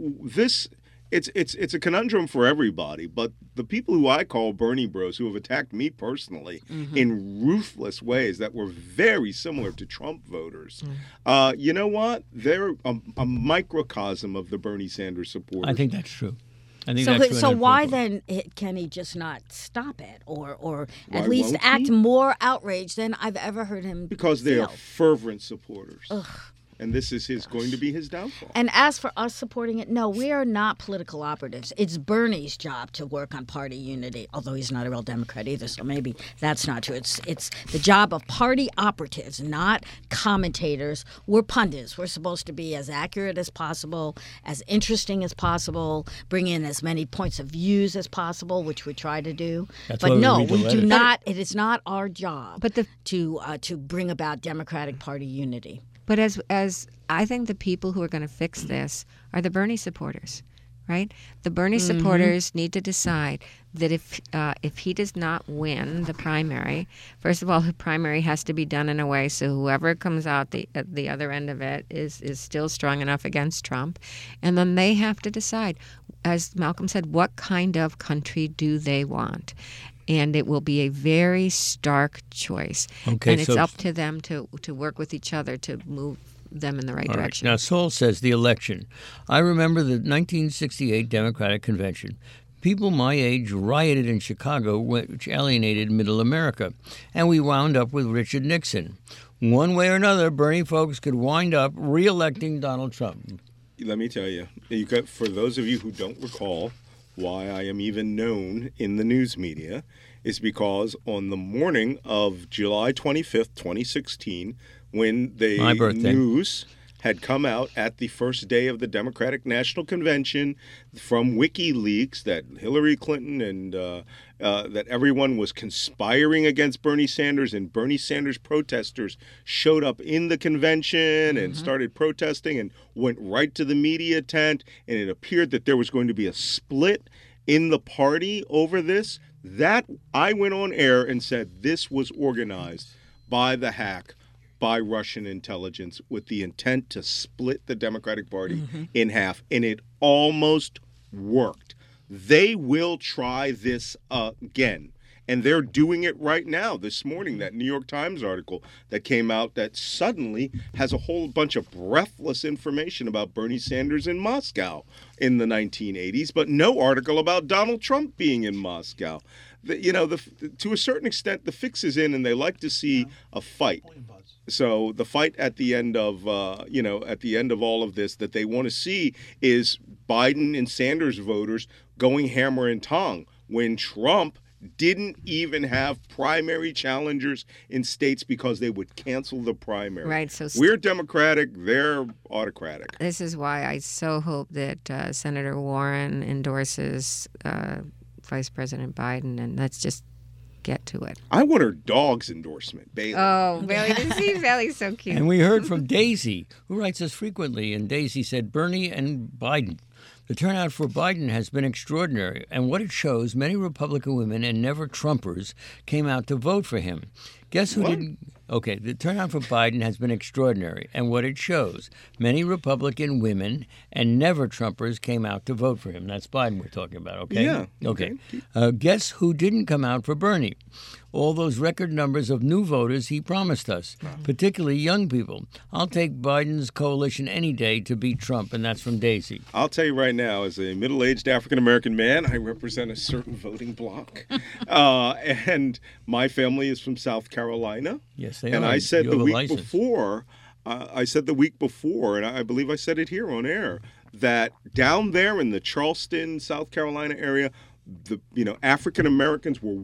it's a conundrum for everybody, but the people who I call Bernie bros, who have attacked me personally in ruthless ways that were very similar to Trump voters, you know what? They're a microcosm of the Bernie Sanders supporters. I think that's true. I think that's true. So And why important. then can he just not stop it, or Why at least won't act he? more outraged than I've ever heard him? Because they are feel? fervent supporters. And this is going to be his downfall. And as for us supporting it, no, we are not political operatives. It's Bernie's job to work on party unity, although he's not a real Democrat either, so maybe that's not true. It's the job of party operatives, not commentators. We're pundits. We're supposed to be as accurate as possible, as interesting as possible, bring in as many points of views as possible, which we try to do. That's why But we no, read the we do letters. not. It is not our job But to bring about Democratic Party unity. But as I think the people who are going to fix this are the Bernie supporters, right? The Bernie supporters need to decide that if he does not win the primary, first of all, the primary has to be done in a way so whoever comes out at the other end of it is still strong enough against Trump, and then they have to decide, as Malcolm said, what kind of country do they want. And it will be a very stark choice. Okay, and it's so- up to them to work with each other to move them in the right All right. direction. Now, Saul says the election. I remember the 1968 Democratic Convention. People my age rioted in Chicago, which alienated Middle America, and we wound up with Richard Nixon. One way or another, Bernie folks could wind up re-electing Donald Trump. Let me tell you, for those of you who don't recall why I am even known in the news media, is because on the morning of July 25th, 2016, when the My birthday. news had come out at the first day of the Democratic National Convention from WikiLeaks that Hillary Clinton and that everyone was conspiring against Bernie Sanders, and Bernie Sanders protesters showed up in the convention and started protesting and went right to the media tent, and it appeared that there was going to be a split in the party over this. That I went on air and said this was organized by the hack, by Russian intelligence, with the intent to split the Democratic Party in half, and it almost worked. They will try this again, and they're doing it right now. This morning, that New York Times article that came out that suddenly has a whole bunch of breathless information about Bernie Sanders in Moscow in the 1980s, but no article about Donald Trump being in Moscow. To a certain extent, the fix is in, and they like to see a fight. So the fight at the end of all of this that they want to see is Biden and Sanders voters going hammer and tong when Trump didn't even have primary challengers in states because they would cancel the primary. Right, so we're Democratic, they're autocratic. This is why I so hope that Senator Warren endorses Vice President Biden, and let's just get to it. I want her dog's endorsement, Bailey. Oh, Bailey, Bailey's so cute. And we heard from Daisy, who writes us frequently, and Daisy said, Bernie and Biden. The turnout for Biden has been extraordinary, and what it shows, many Republican women and never Trumpers came out to vote for him. Guess who didn't? Okay, the turnout for Biden has been extraordinary, and what it shows, many Republican women and never Trumpers came out to vote for him. That's Biden we're talking about, okay? Yeah. Okay. Guess who didn't come out for Bernie? All those record numbers of new voters he promised us, particularly young people. I'll take Biden's coalition any day to beat Trump, and that's from Daisy. I'll tell you right now, as a middle-aged African-American man, I represent a certain voting bloc. And my family is from South Carolina. Yes, they and are. I said You the have a week license. before, and I believe I said it here on air, that down there in the Charleston, South Carolina area, African Americans were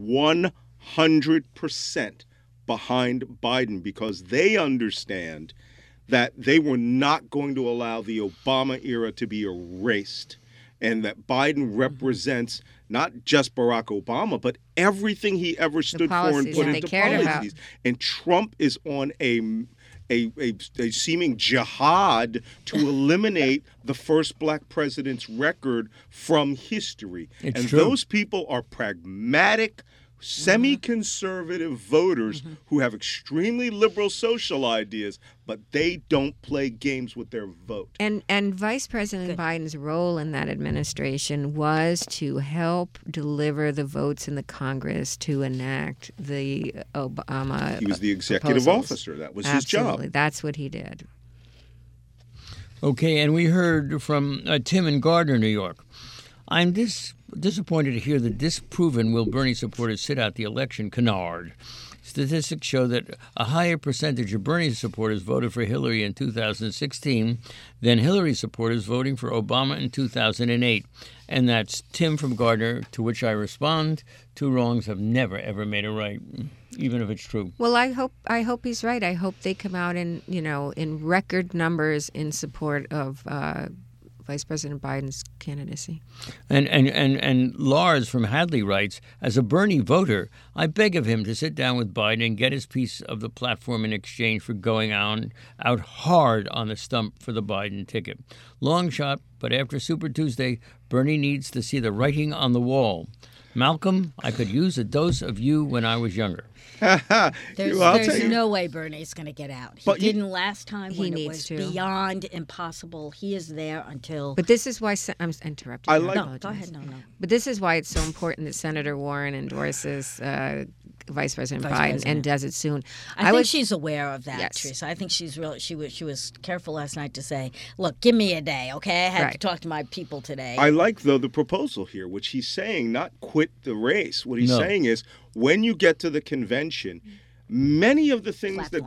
100% behind Biden because they understand that they were not going to allow the Obama era to be erased, and that Biden represents not just Barack Obama, but everything he ever stood for and policies put that they into cared about. policies. And Trump is on a seeming jihad to eliminate the first black president's record from history. It's and true. those people are pragmatic, semi-conservative voters who have extremely liberal social ideas, but they don't play games with their vote. And Vice President Biden's role in that administration was to help deliver the votes in the Congress to enact the Obama. He was the executive proposals. officer. That was his job. Absolutely. That's what he did. Okay, and we heard from Tim in Gardner, New York. I'm disappointed to hear the disproven will Bernie supporters sit out the election canard. Statistics show that a higher percentage of Bernie supporters voted for Hillary in 2016 than Hillary supporters voting for Obama in 2008. And that's Tim from Gardner, to which I respond, two wrongs have never, ever made a right, even if it's true. Well, I hope he's right. I hope they come out in record numbers in support of Vice President Biden's candidacy. And Lars from Hadley writes, as a Bernie voter, I beg of him to sit down with Biden and get his piece of the platform in exchange for going out hard on the stump for the Biden ticket. Long shot, but after Super Tuesday, Bernie needs to see the writing on the wall. Malcolm, I could use a dose of you when I was younger. There's no way Bernie's going to get out. He didn't last time He when it needs was to. beyond impossible. He is there until... But this is why I'm interrupting. No, go ahead. No. But this is why it's so important that Senator Warren endorses Vice President Biden and does it soon. I think she's aware of that, Yes. Teresa. I think she's really. She was careful last night to say, "Look, give me a day, okay? I had to talk to my people today." I like, though, the proposal here, which he's saying not quit the race. What he's saying is when you get to the convention, many of the things that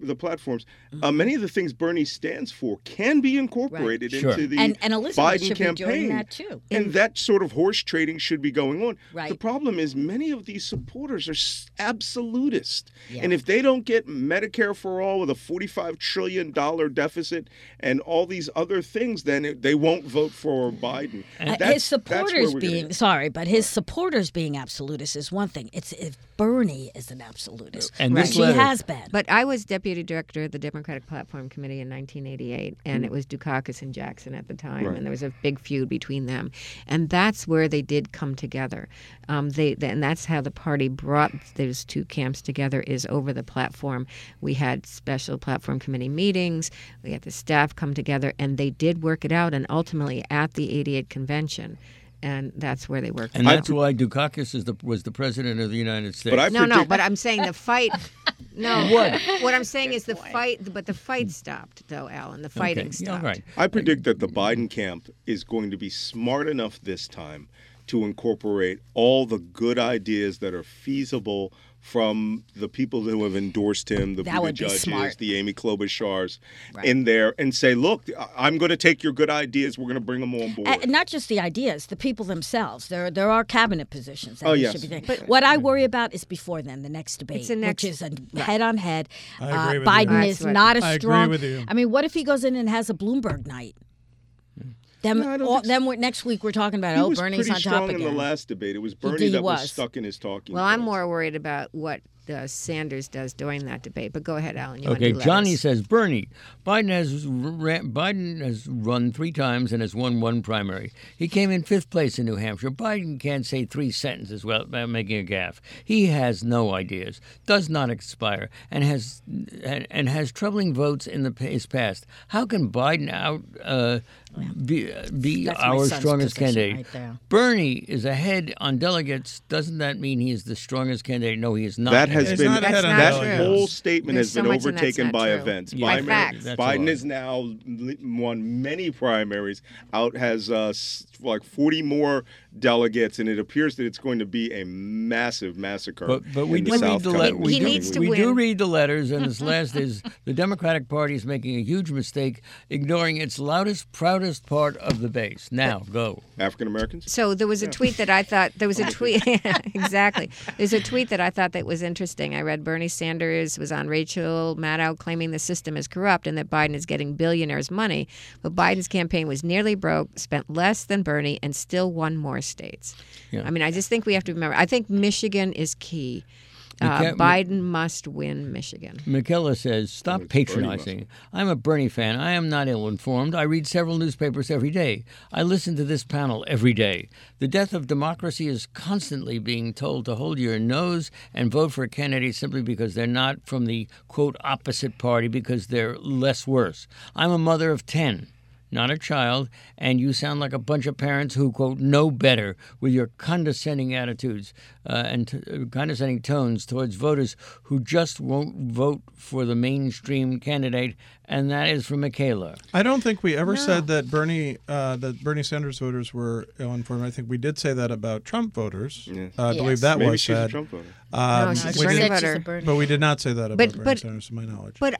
many of the things Bernie stands for can be incorporated into the and Elizabeth Biden should campaign. be doing that too. And that sort of horse trading should be going on. Right. The problem is many of these supporters are absolutist. Yeah. And if they don't get Medicare for all with a $45 trillion deficit and all these other things, then they won't vote for Biden. His supporters his supporters being absolutist is one thing. It's if Bernie is an absolutist. And Right. this She letter, has been. But I was deputy director of the Democratic Platform Committee in 1988, and it was Dukakis and Jackson at the time, Right. and there was a big feud between them. And that's where they did come together. And that's how the party brought those two camps together, is over the platform. We had special platform committee meetings. We had the staff come together, and they did work it out, and ultimately at the 88 convention. And that's where they worked. and that's why Dukakis was the president of the United States. But But I'm saying the fight. No, what I'm saying is the fight. But the fight stopped, though, Alan. The fighting stopped. Yeah, right. I predict that the Biden camp is going to be smart enough this time to incorporate all the good ideas that are feasible from the people who have endorsed him, the That would be judges, smart. the Amy Klobuchars, in there, and say, look, I'm going to take your good ideas. We're going to bring them on board. And not just the ideas, the people themselves. There are cabinet positions that Oh, we yes. should be thinking. What I worry about is before then, the next debate, It's the next- which is a head-on-head. I agree with you. Biden That's is what- not as I agree strong. with you. I mean, what if he goes in and has a Bloomberg night? Then, No, I don't think so. next week we're talking about, He oh, was Bernie's pretty on top strong in again. the last debate. It was He Bernie that was was. stuck in his talking Well, I'm points. more worried about what Sanders does during that debate. But go ahead, Alan. You Okay, want to do Johnny letters. says, Bernie, Biden has run 3 times and has won 1 primary. He came in 5th place in New Hampshire. Biden can't say 3 sentences without making a gaffe. He has no ideas, does not aspire, and has troubling votes in his past. How can Biden be That's my our son's strongest position candidate? right there. Bernie is ahead on delegates. Doesn't that mean he is the strongest candidate? No, he is not. That has It's been not ahead on that delegates. whole statement There's has so been much, and that's overtaken not by true. events. Yeah, By Biden, facts. That's a Biden lot. has now won many primaries. Has like 40 more delegates, and it appears that it's going to be a massive massacre. But we in do the read South the coming letter. weeks. He needs to we win. do read the letters, and this last is the Democratic Party is making a huge mistake, ignoring its loudest, proudest part of the base. Now, go. African Americans. So there was a tweet that I thought there was a tweet exactly. There's a tweet that I thought that was interesting. I read Bernie Sanders was on Rachel Maddow claiming the system is corrupt and that Biden is getting billionaires' money, but Biden's campaign was nearly broke, spent less than Bernie, and still won more states. Yeah. I mean, I just think we have to remember. I think Michigan is key. Biden must win Michigan. McKellar says, stop It's Bernie patronizing. I'm a Bernie fan. I am not ill-informed. I read several newspapers every day. I listen to this panel every day. The death of democracy is constantly being told to hold your nose and vote for a candidate simply because they're not from the, quote, opposite party because they're less worse. I'm a mother of 10. Not a child, and you sound like a bunch of parents who, quote, know better with your condescending attitudes and condescending tones towards voters who just won't vote for the mainstream candidate, and that is from Michaela. I don't think we ever said that Bernie Sanders voters were ill-informed. I think we did say that about Trump voters. Yes. I believe Yes. that Maybe was she's a said. Trump voter. No, she's a we Bernie did- voter. but we did not say that about Bernie but- Sanders, to my knowledge. But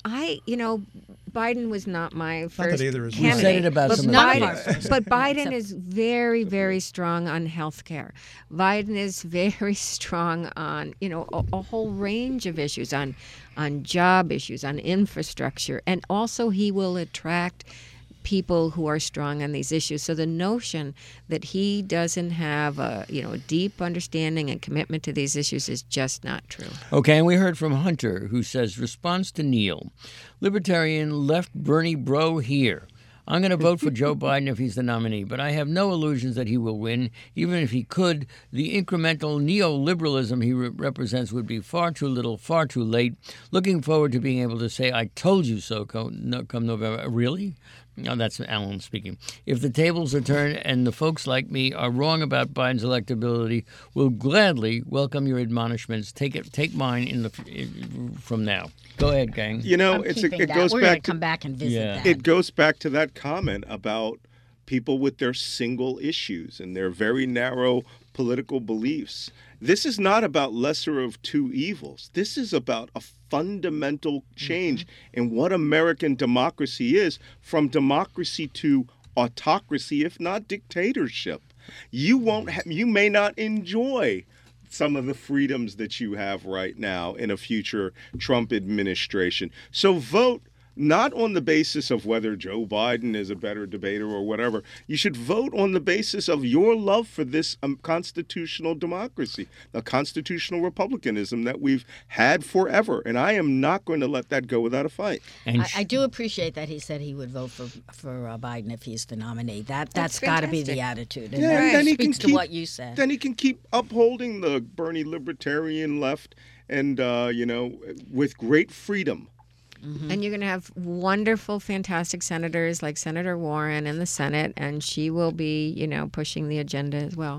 Biden was not my first that either is right. We candidate. said it about but some of the Biden, others. None of our but Biden Except- is very, very strong on health care. Biden is very strong on, a whole range of issues, on job issues, on infrastructure, and also he will attract people who are strong on these issues. So the notion that he doesn't have a deep understanding and commitment to these issues is just not true. Okay, and we heard from Hunter, who says, response to Neil, Libertarian left Bernie bro here. I'm going to vote for Joe Biden if he's the nominee, but I have no illusions that he will win. Even if he could, the incremental neoliberalism he represents would be far too little, far too late. Looking forward to being able to say, I told you so come November. Really? No, that's Alan speaking. If the tables are turned and the folks like me are wrong about Biden's electability, we'll gladly welcome your admonishments. Take mine from now. Go ahead, gang. I'm it keeping that. goes We're going back to come back and visit Yeah. that. It goes back to that comment about people with their single issues and their very narrow political beliefs. This is not about lesser of two evils. This is about a fundamental change in what American democracy is, from democracy to autocracy, if not dictatorship. You may not enjoy some of the freedoms that you have right now in a future Trump administration. So vote not on the basis of whether Joe Biden is a better debater or whatever. You should vote on the basis of your love for this constitutional democracy, the constitutional republicanism that we've had forever. And I am not going to let that go without a fight. And I do appreciate that he said he would vote for Biden if he's the nominee. That's got to be the fantastic. attitude. And Yeah, that and then he can speaks to keep- what you said. Then he can keep upholding the Bernie libertarian left and, with great freedom. And you're going to have wonderful, fantastic senators like Senator Warren in the Senate, and she will be, pushing the agenda as well.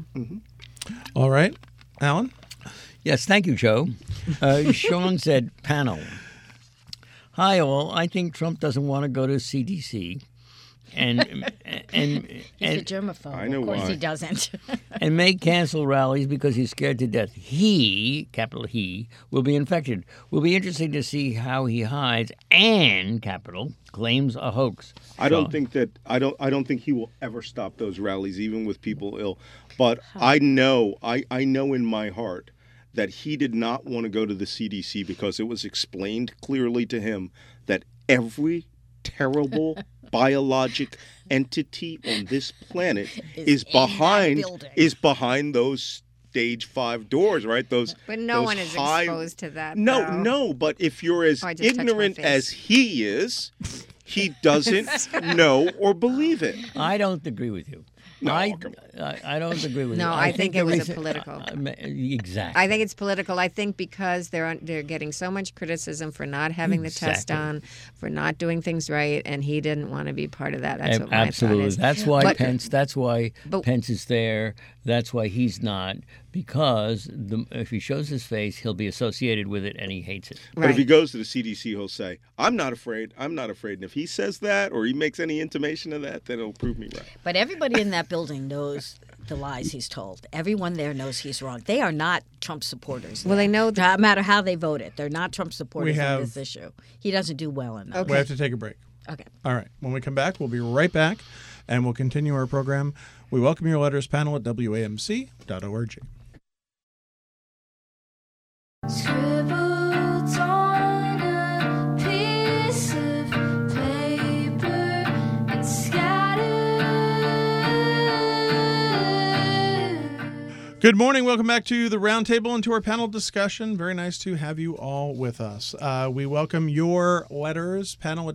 All right, Alan? Yes, thank you, Joe. Sean said, panel. Hi, all. I think Trump doesn't want to go to CDC. and He's a germaphobe. I know Of course why. he doesn't. and may cancel rallies because he's scared to death. He, capital He, will be infected. Will be interesting to see how he hides and, capital, claims a hoax. I don't Sean. think I don't think he will ever stop those rallies, even with people ill. But I know in my heart that he did not want to go to the CDC because it was explained clearly to him that every terrible biologic entity on this planet is in that behind building. those stage 5 doors, right? Those But no those one is high- exposed to that. No, though. no, but if you're as Oh, I just touched my ignorant face. as he is, he doesn't know or believe it. I don't agree with you. No, I come I don't agree with you. No, I think it the was a reason- political. Exactly. I think it's political. I think because they're getting so much criticism for not having the test Exactly. on, for not doing things right, and he didn't want to be part of that. That's what my Absolutely. thought is. That's why But- Pence. That's why But- Pence is there. That's why he's not. Because if he shows his face, he'll be associated with it, and he hates it. But if he Right. goes to the CDC, he'll say, I'm not afraid. I'm not afraid. And if he says that or he makes any intimation of that, then it'll prove me right. But everybody in that building knows the lies he's told. Everyone there knows he's wrong. They are not Trump supporters. Well, they know No matter how they voted, they're not Trump supporters have- on this issue. He doesn't do well in that. Okay. We have to take a break. Okay. All right. When we come back, we'll be right back, and we'll continue our program. We welcome your letters panel at WAMC.org. Scribbled on a piece of paper and scattered. Good morning. Welcome back to the roundtable and to our panel discussion. Very nice to have you all with us. We welcome your letters, panel at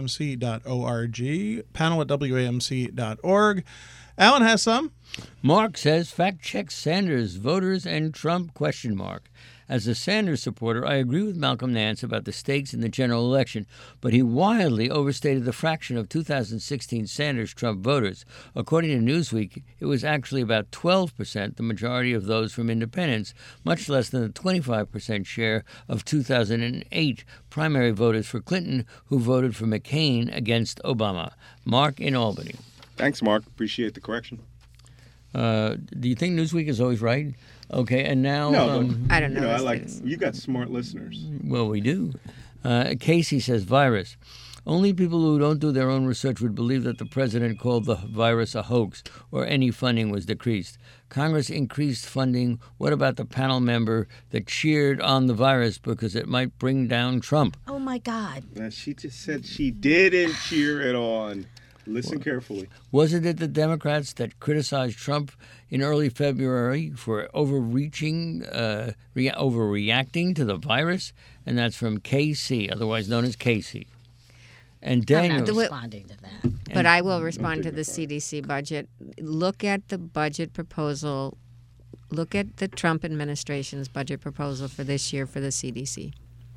WAMC.org, panel at WAMC.org. Alan has some. Mark says, fact check Sanders, voters, and Trump, ? As a Sanders supporter, I agree with Malcolm Nance about the stakes in the general election, but he wildly overstated the fraction of 2016 Sanders-Trump voters. According to Newsweek, it was actually about 12%, the majority of those from independents, much less than the 25% share of 2008 primary voters for Clinton who voted for McCain against Obama. Mark in Albany. Thanks, Mark. Appreciate the correction. Do you think Newsweek is always right? Okay, and now... No, but I don't know. I this like is- you got smart listeners. Well, we do. Casey says virus. Only people who don't do their own research would believe that the president called the virus a hoax or any funding was decreased. Congress increased funding. What about the panel member that cheered on the virus because it might bring down Trump? Oh, my God. Now, she just said she didn't cheer it on. Listen carefully. Wasn't it the Democrats that criticized Trump in early February for overreaching, overreacting to the virus? And that's from KC, otherwise known as Casey. And I'm Daniel... not responding to that. But I will respond to the CDC budget. Look at the budget proposal. Look at the Trump administration's budget proposal for this year for the CDC.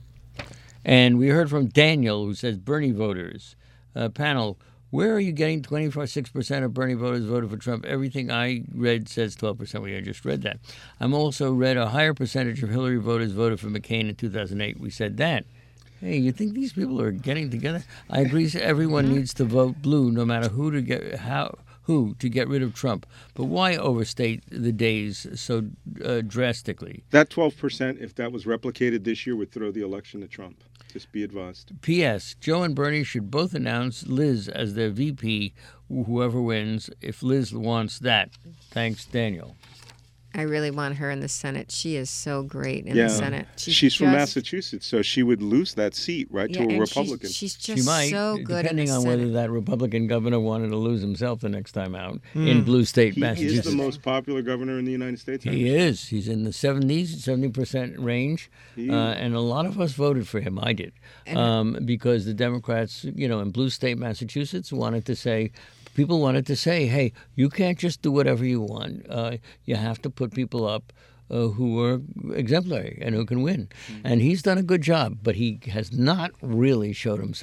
And we heard from Daniel, who says Bernie voters. Panel, where are you getting 6% of Bernie voters voted for Trump? Everything I read says 12%. We just read that. I'm also read a higher percentage of Hillary voters voted for McCain in 2008. We said that. Hey, you think these people are getting together? I agree. Everyone needs to vote blue, no matter who to get rid of Trump. But why overstate the days so drastically? That 12%, if that was replicated this year, would throw the election to Trump. Just be advised. P.S. Joe and Bernie should both announce Liz as their VP, whoever wins, if Liz wants that. Thanks, Daniel. I really want her in the Senate. She is so great in Yeah. the Senate. She's from just- Massachusetts, so she would lose that seat, right, Yeah, to a and Republican. She's She just might, so good in the depending on Senate. whether that Republican governor wanted to lose himself the next time out in blue state, He Massachusetts. is the most popular governor in the United States. He is. He's in the 70% range, and a lot of us voted for him. I did, because the Democrats, in blue state Massachusetts, people wanted to say, hey, you can't just do whatever you want. You have to put people up who are exemplary and who can win. And he's done a good job, but he has not really showed himself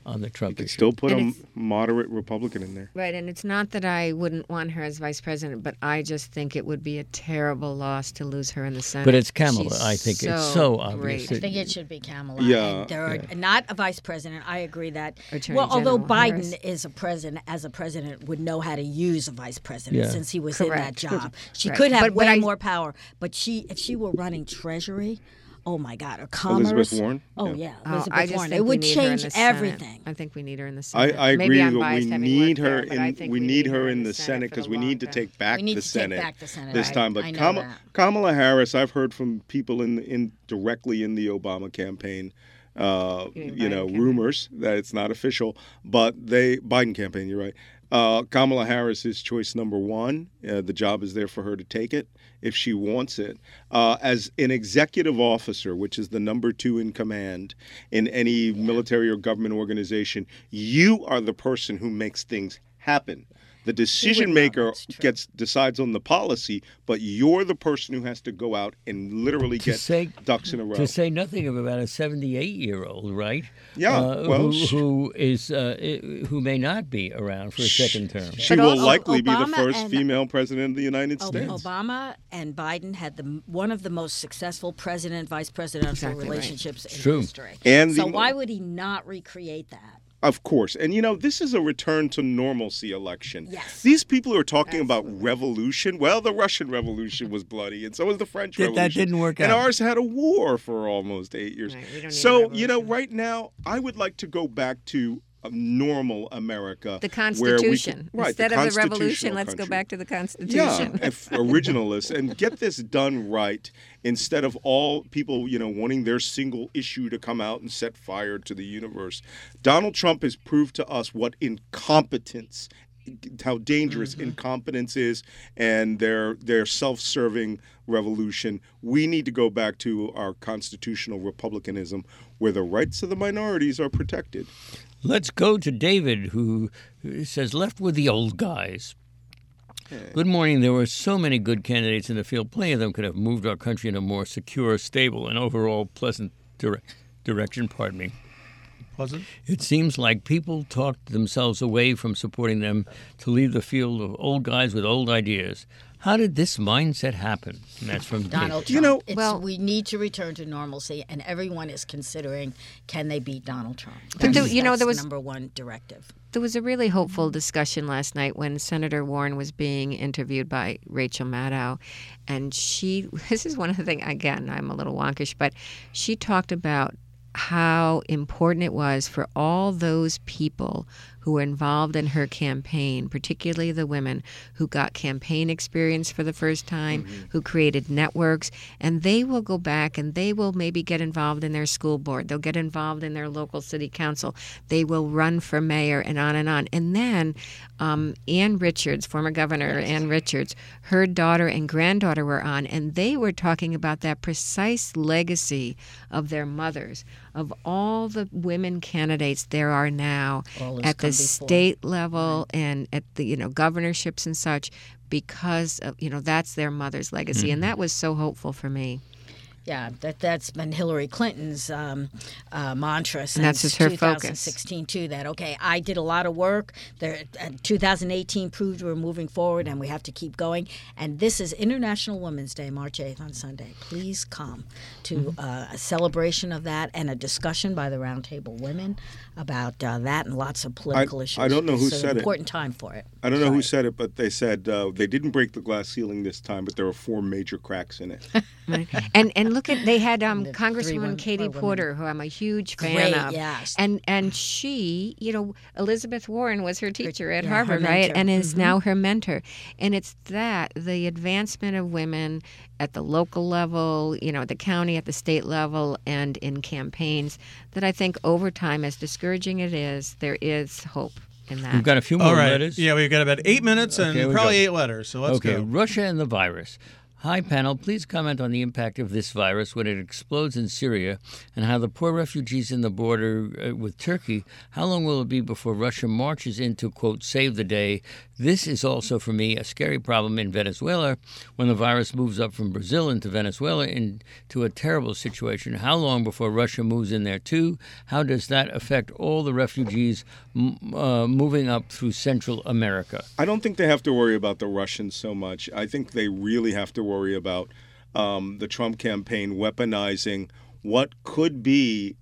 on the Trump You can issue. still put And a it's- moderate Republican in there. Right, and it's not that I wouldn't want her as vice president, but I just think it would be a terrible loss to lose her in the Senate. But it's Kamala, She's I think. It's so obvious. great. that- I think it should be Kamala. Yeah. And there are not a vice president. I agree that. Attorney well, although General Biden Harris. is a president, as a president, would know how to use a vice president Yeah. since he was in that Correct. job. She Right. could have But way I- more power. But if she were running Treasury, oh my God, or Commerce. Elizabeth Warren? Oh Yeah. yeah, Oh, Elizabeth I just Warren. think It we would need her in change the Senate. everything. I think we need her in the Senate. I agree, Maybe I'm but biased we having need worked her there, but I in think we need her in the Senate Senate for because the we long need to term. take back We need the to Senate take back the Senate. this Right. time. But I know that. Kamala Harris, I've heard from people in directly in the Obama campaign. Biden campaign. Rumors that it's not official, but Biden campaign. You're right. Kamala Harris is choice number one. The job is there for her to take it if she wants it. As an executive officer, which is the number two in command in any military or government organization, you are the person who makes things happen. The decision maker decides on the policy, but you're the person who has to go out and literally get ducks in a row. To say nothing of about a 78-year-old, right? Yeah, well, who may not be around for a second term. She But will also likely be the Obama first and- female president of the United States. Obama and Biden had one of the most successful vice presidential Exactly right. relationships in True. history. And so the- why would he not recreate that? Of course. And, this is a return to normalcy election. Yes. These people are talking about revolution. Well, the Russian Revolution was bloody, and so was the French That Revolution. didn't work and out. ours had a war for almost 8 years. Right, we don't need a So, revolution. right now, I would like to go back to a normal America. The where we Constitution. can- right, Instead the of the revolution, constitutional let's go country. back to the Yeah, Constitution. originalists, and get this done right instead of all people, wanting their single issue to come out and set fire to the universe. Donald Trump has proved to us what incompetence, how dangerous incompetence is, and their self-serving revolution. We need to go back to our constitutional republicanism, where the rights of the minorities are protected. Let's go to David, who says, left with the old guys. Good morning. There were so many good candidates in the field. Plenty of them could have moved our country in a more secure, stable, and overall pleasant direction. Pardon me. Pleasant? It seems like people talked themselves away from supporting them to leave the field of old guys with old ideas. How did this mindset happen? And that's from Donald David. Trump. We need to return to normalcy, and everyone is considering, can they beat Donald Trump? But That's, there that's was- number one directive. There was a really hopeful discussion last night when Senator Warren was being interviewed by Rachel Maddow. And this is one of the things, again, I'm a little wonkish, but she talked about how important it was for all those people who were involved in her campaign, particularly the women who got campaign experience for the first time, who created networks, and they will go back and they will maybe get involved in their school board. They'll get involved in their local city council. They will run for mayor and on and on. And then Ann Richards, former governor Ann Richards, her daughter and granddaughter were on, and they were talking about that precise legacy of their mothers, of all the women candidates there are now All has at come the before. state level and at the governorships and such, because of that's their mother's legacy, and that was so hopeful for me. Yeah, that's been Hillary Clinton's mantra since that's just her focus. 2016 too. That I did a lot of work. 2018 proved we're moving forward, and we have to keep going. And this is International Women's Day, March 8th on Sunday. Please come to a celebration of that and a discussion by the Roundtable Women about that and lots of political issues. I don't know who It's said an it. important time for it. I don't know who said it, but they said they didn't break the glass ceiling this time, but there were 4 major cracks in it. Right. And look at they had the Congresswoman Katie women. Porter, who I'm a huge fan Great, of. yes. And she, Elizabeth Warren was her teacher at Yeah, her Harvard, right? mentor. And is now her mentor. And it's the advancement of women at the local level, at the county, at the state level, and in campaigns that I think over time, as discouraging it is, there is hope in that. We've got a few more All right. letters. Yeah, we've got about 8 minutes and Okay, we probably go. 8 letters. So let's Okay, go. Russia and the virus. Hi, panel. Please comment on the impact of this virus when it explodes in Syria and how the poor refugees in the border with Turkey, how long will it be before Russia marches in to, quote, save the day? This is also, for me, a scary problem in Venezuela when the virus moves up from Brazil into Venezuela into a terrible situation. How long before Russia moves in there, too? How does that affect all the refugees moving up through Central America? I don't think they have to worry about the Russians so much. I think they really have to worry about the Trump campaign weaponizing what could be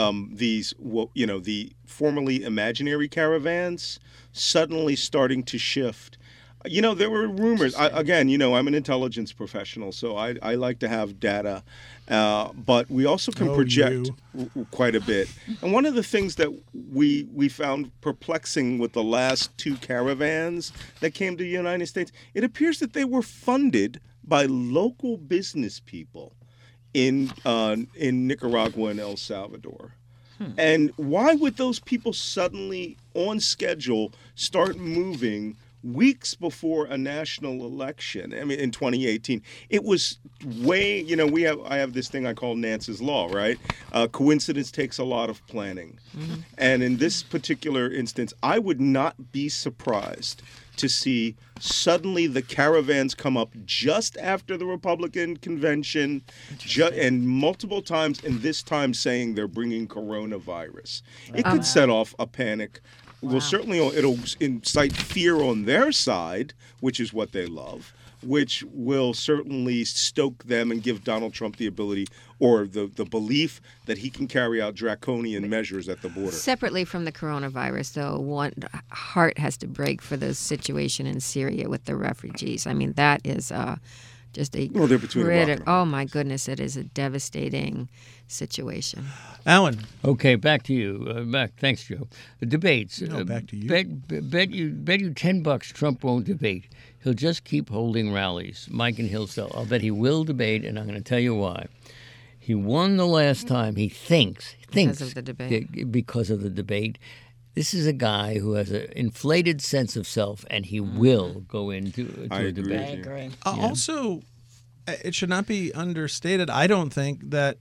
the formerly imaginary caravans suddenly starting to shift. There were rumors. I'm an intelligence professional, so I like to have data. But we also can project quite a bit. And one of the things that we found perplexing with the last two caravans that came to the United States, it appears that they were funded by local business people in Nicaragua and El Salvador. And why would those people suddenly, on schedule, start moving weeks before a national election? I mean, in 2018, it was way. I have this thing I call Nance's Law, right? Coincidence takes a lot of planning, and in this particular instance, I would not be surprised to see suddenly the caravans come up just after the Republican convention, and multiple times, and this time saying they're bringing coronavirus. It could set off a panic. Well, certainly it'll incite fear on their side, which is what they love, which will certainly stoke them and give Donald Trump the ability or the belief that he can carry out draconian measures at the border. Separately from the coronavirus, though, one heart has to break for the situation in Syria with the refugees. I mean, that is just a they're between a rock and a hard oh my goodness, it is a devastating situation. Alan. Okay, back to you. Thanks, Joe. The debates. No, back to you. Bet you $10 Trump won't debate. He'll just keep holding rallies. Mike and Hillsdale. I'll bet he will debate, and I'm going to tell you why. He won the last time. He thinks Because of the debate. Because of the debate. This is a guy who has an inflated sense of self, and he will go into a debate. I agree. Also, it should not be understated. I don't think that,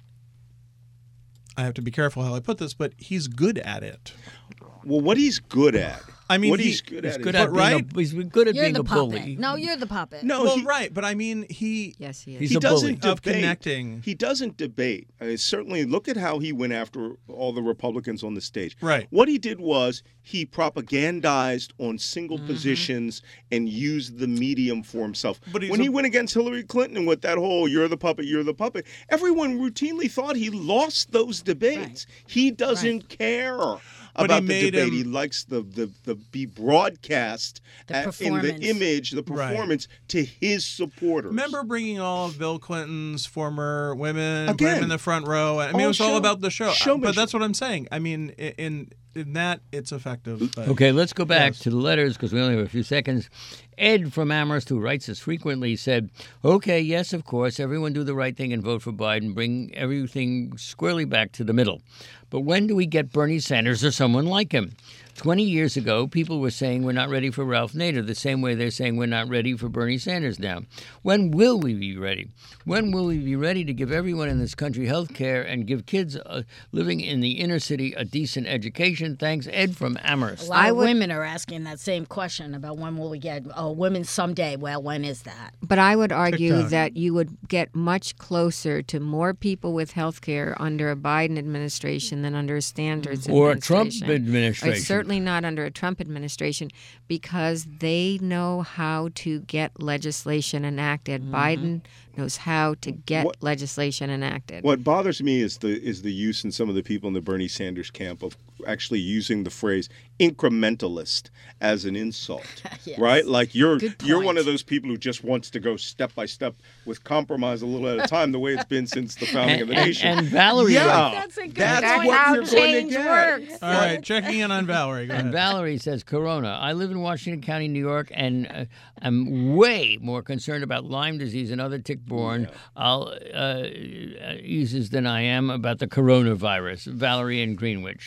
I have to be careful how I put this, but he's good at it. Well, what he's good at. I mean, he's good at. He's good at being a bully. No, you're the puppet. No, Well, right, but I mean, Yes, he is. He's he a bully. doesn't Of debate. connecting. He doesn't debate. Certainly, look at how he went after all the Republicans on the stage. Right. What he did was he propagandized on single positions and used the medium for himself. But he's when he went against Hillary Clinton with that whole "you're the puppet, everyone routinely thought he lost those debates. He doesn't care about the debate. He likes the be broadcast in the performance. image, the performance to his supporters. Remember bringing all of Bill Clinton's former women, put Again. them in the front row. I mean, it was all about the show. But that's what I'm saying. I mean, in that, it's effective. But Okay, let's go back to the letters because we only have a few seconds. Ed from Amherst, who writes us frequently, said, okay, yes, of course, everyone do the right thing and vote for Biden, bring everything squarely back to the middle. But when do we get Bernie Sanders or someone like him? 20 years ago, people were saying we're not ready for Ralph Nader, the same way they're saying we're not ready for Bernie Sanders now. When will we be ready? When will we be ready to give everyone in this country health care and give kids living in the inner city a decent education? Thanks, Ed from Amherst. A lot of women are asking that same question about when will we get women someday. Well, when is that? But I would argue TikTok. that you would get much closer to more people with health care under a Biden administration than under a Sanders Or a Trump administration. administration. Or certainly not under a Trump administration because they know how to get legislation enacted. Biden knows how to get legislation enacted. What bothers me is the use in some of the people in the Bernie Sanders camp of actually using the phrase incrementalist as an insult, Yes. right? Like you're Good one point. of those people who just wants to go step by step with compromise a little at a time, the way it's been since the founding of the nation. And Valerie, That's a good That's point. what how you're going to change get. works. all right, checking in on Valerie. Go And ahead. Valerie says, Corona. I live in Washington County, New York, and I'm way more concerned about Lyme disease and other tick-borne diseases than I am about the coronavirus. Valerie in Greenwich.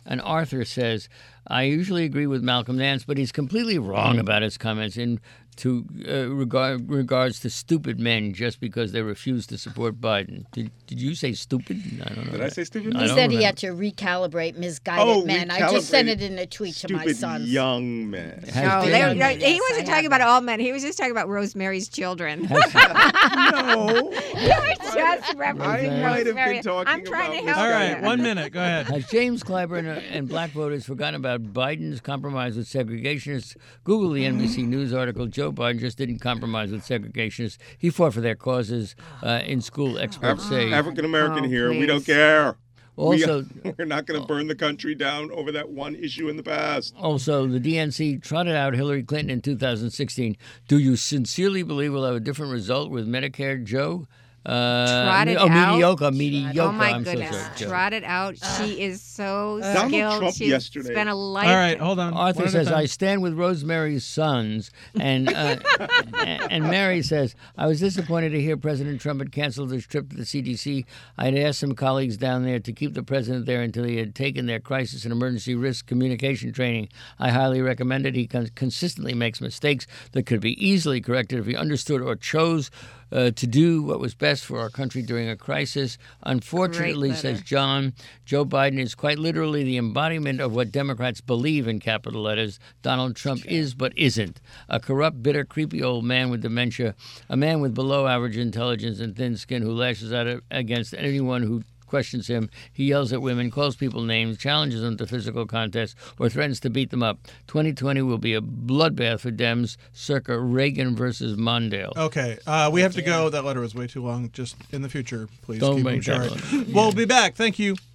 And Arthur says, I usually agree with Malcolm Nance, but he's completely wrong about his comments regards to stupid men just because they refuse to support Biden. Did you say stupid? I don't know. Did I say stupid? He said he had to recalibrate misguided men. I just sent it in a tweet to my Stupid sons. young men. No, Yes, he wasn't I talking have about all men. He was just talking about Rosemary's Children. No. He was just referencing I might have Rosemary. been talking I'm trying to about help All you. right, 1 minute. Go ahead. Has James Clyburn and black voters forgotten about Biden's compromise with segregationists? Google the NBC News article. Joe Biden just didn't compromise with segregationists. He fought for their causes in school, experts say. African American Oh, here. We please. don't care. Also, We're not going to burn the country down over that one issue in the past. Also, the DNC trotted out Hillary Clinton in 2016. Do you sincerely believe we'll have a different result with Medicare, Joe? Trotted out? Mediocre. Oh my I'm goodness! so sorry, Joe. Trotted out. She is so Donald skilled. Trump She's yesterday. spent a life. All right, hold on. Arthur One at a says, time. I stand with Rosemary's sons. And and Mary says, I was disappointed to hear President Trump had canceled his trip to the CDC. I had asked some colleagues down there to keep the president there until he had taken their crisis and emergency risk communication training. I highly recommend it. He consistently makes mistakes that could be easily corrected if he understood or chose to do what was best for our country during a crisis. Unfortunately, Great letter. says John, Joe Biden is quite literally the embodiment of what Democrats believe in capital letters. Donald Trump is but isn't. A corrupt, bitter, creepy old man with dementia, a man with below-average intelligence and thin skin who lashes out against anyone who questions him. He yells at women, calls people names, challenges them to physical contests, or threatens to beat them up. 2020 will be a bloodbath for Dems, circa Reagan versus Mondale. Okay, we have to go. That letter was way too long. Just in the future, please Don't keep make them that short. letter. We'll be back. Thank you.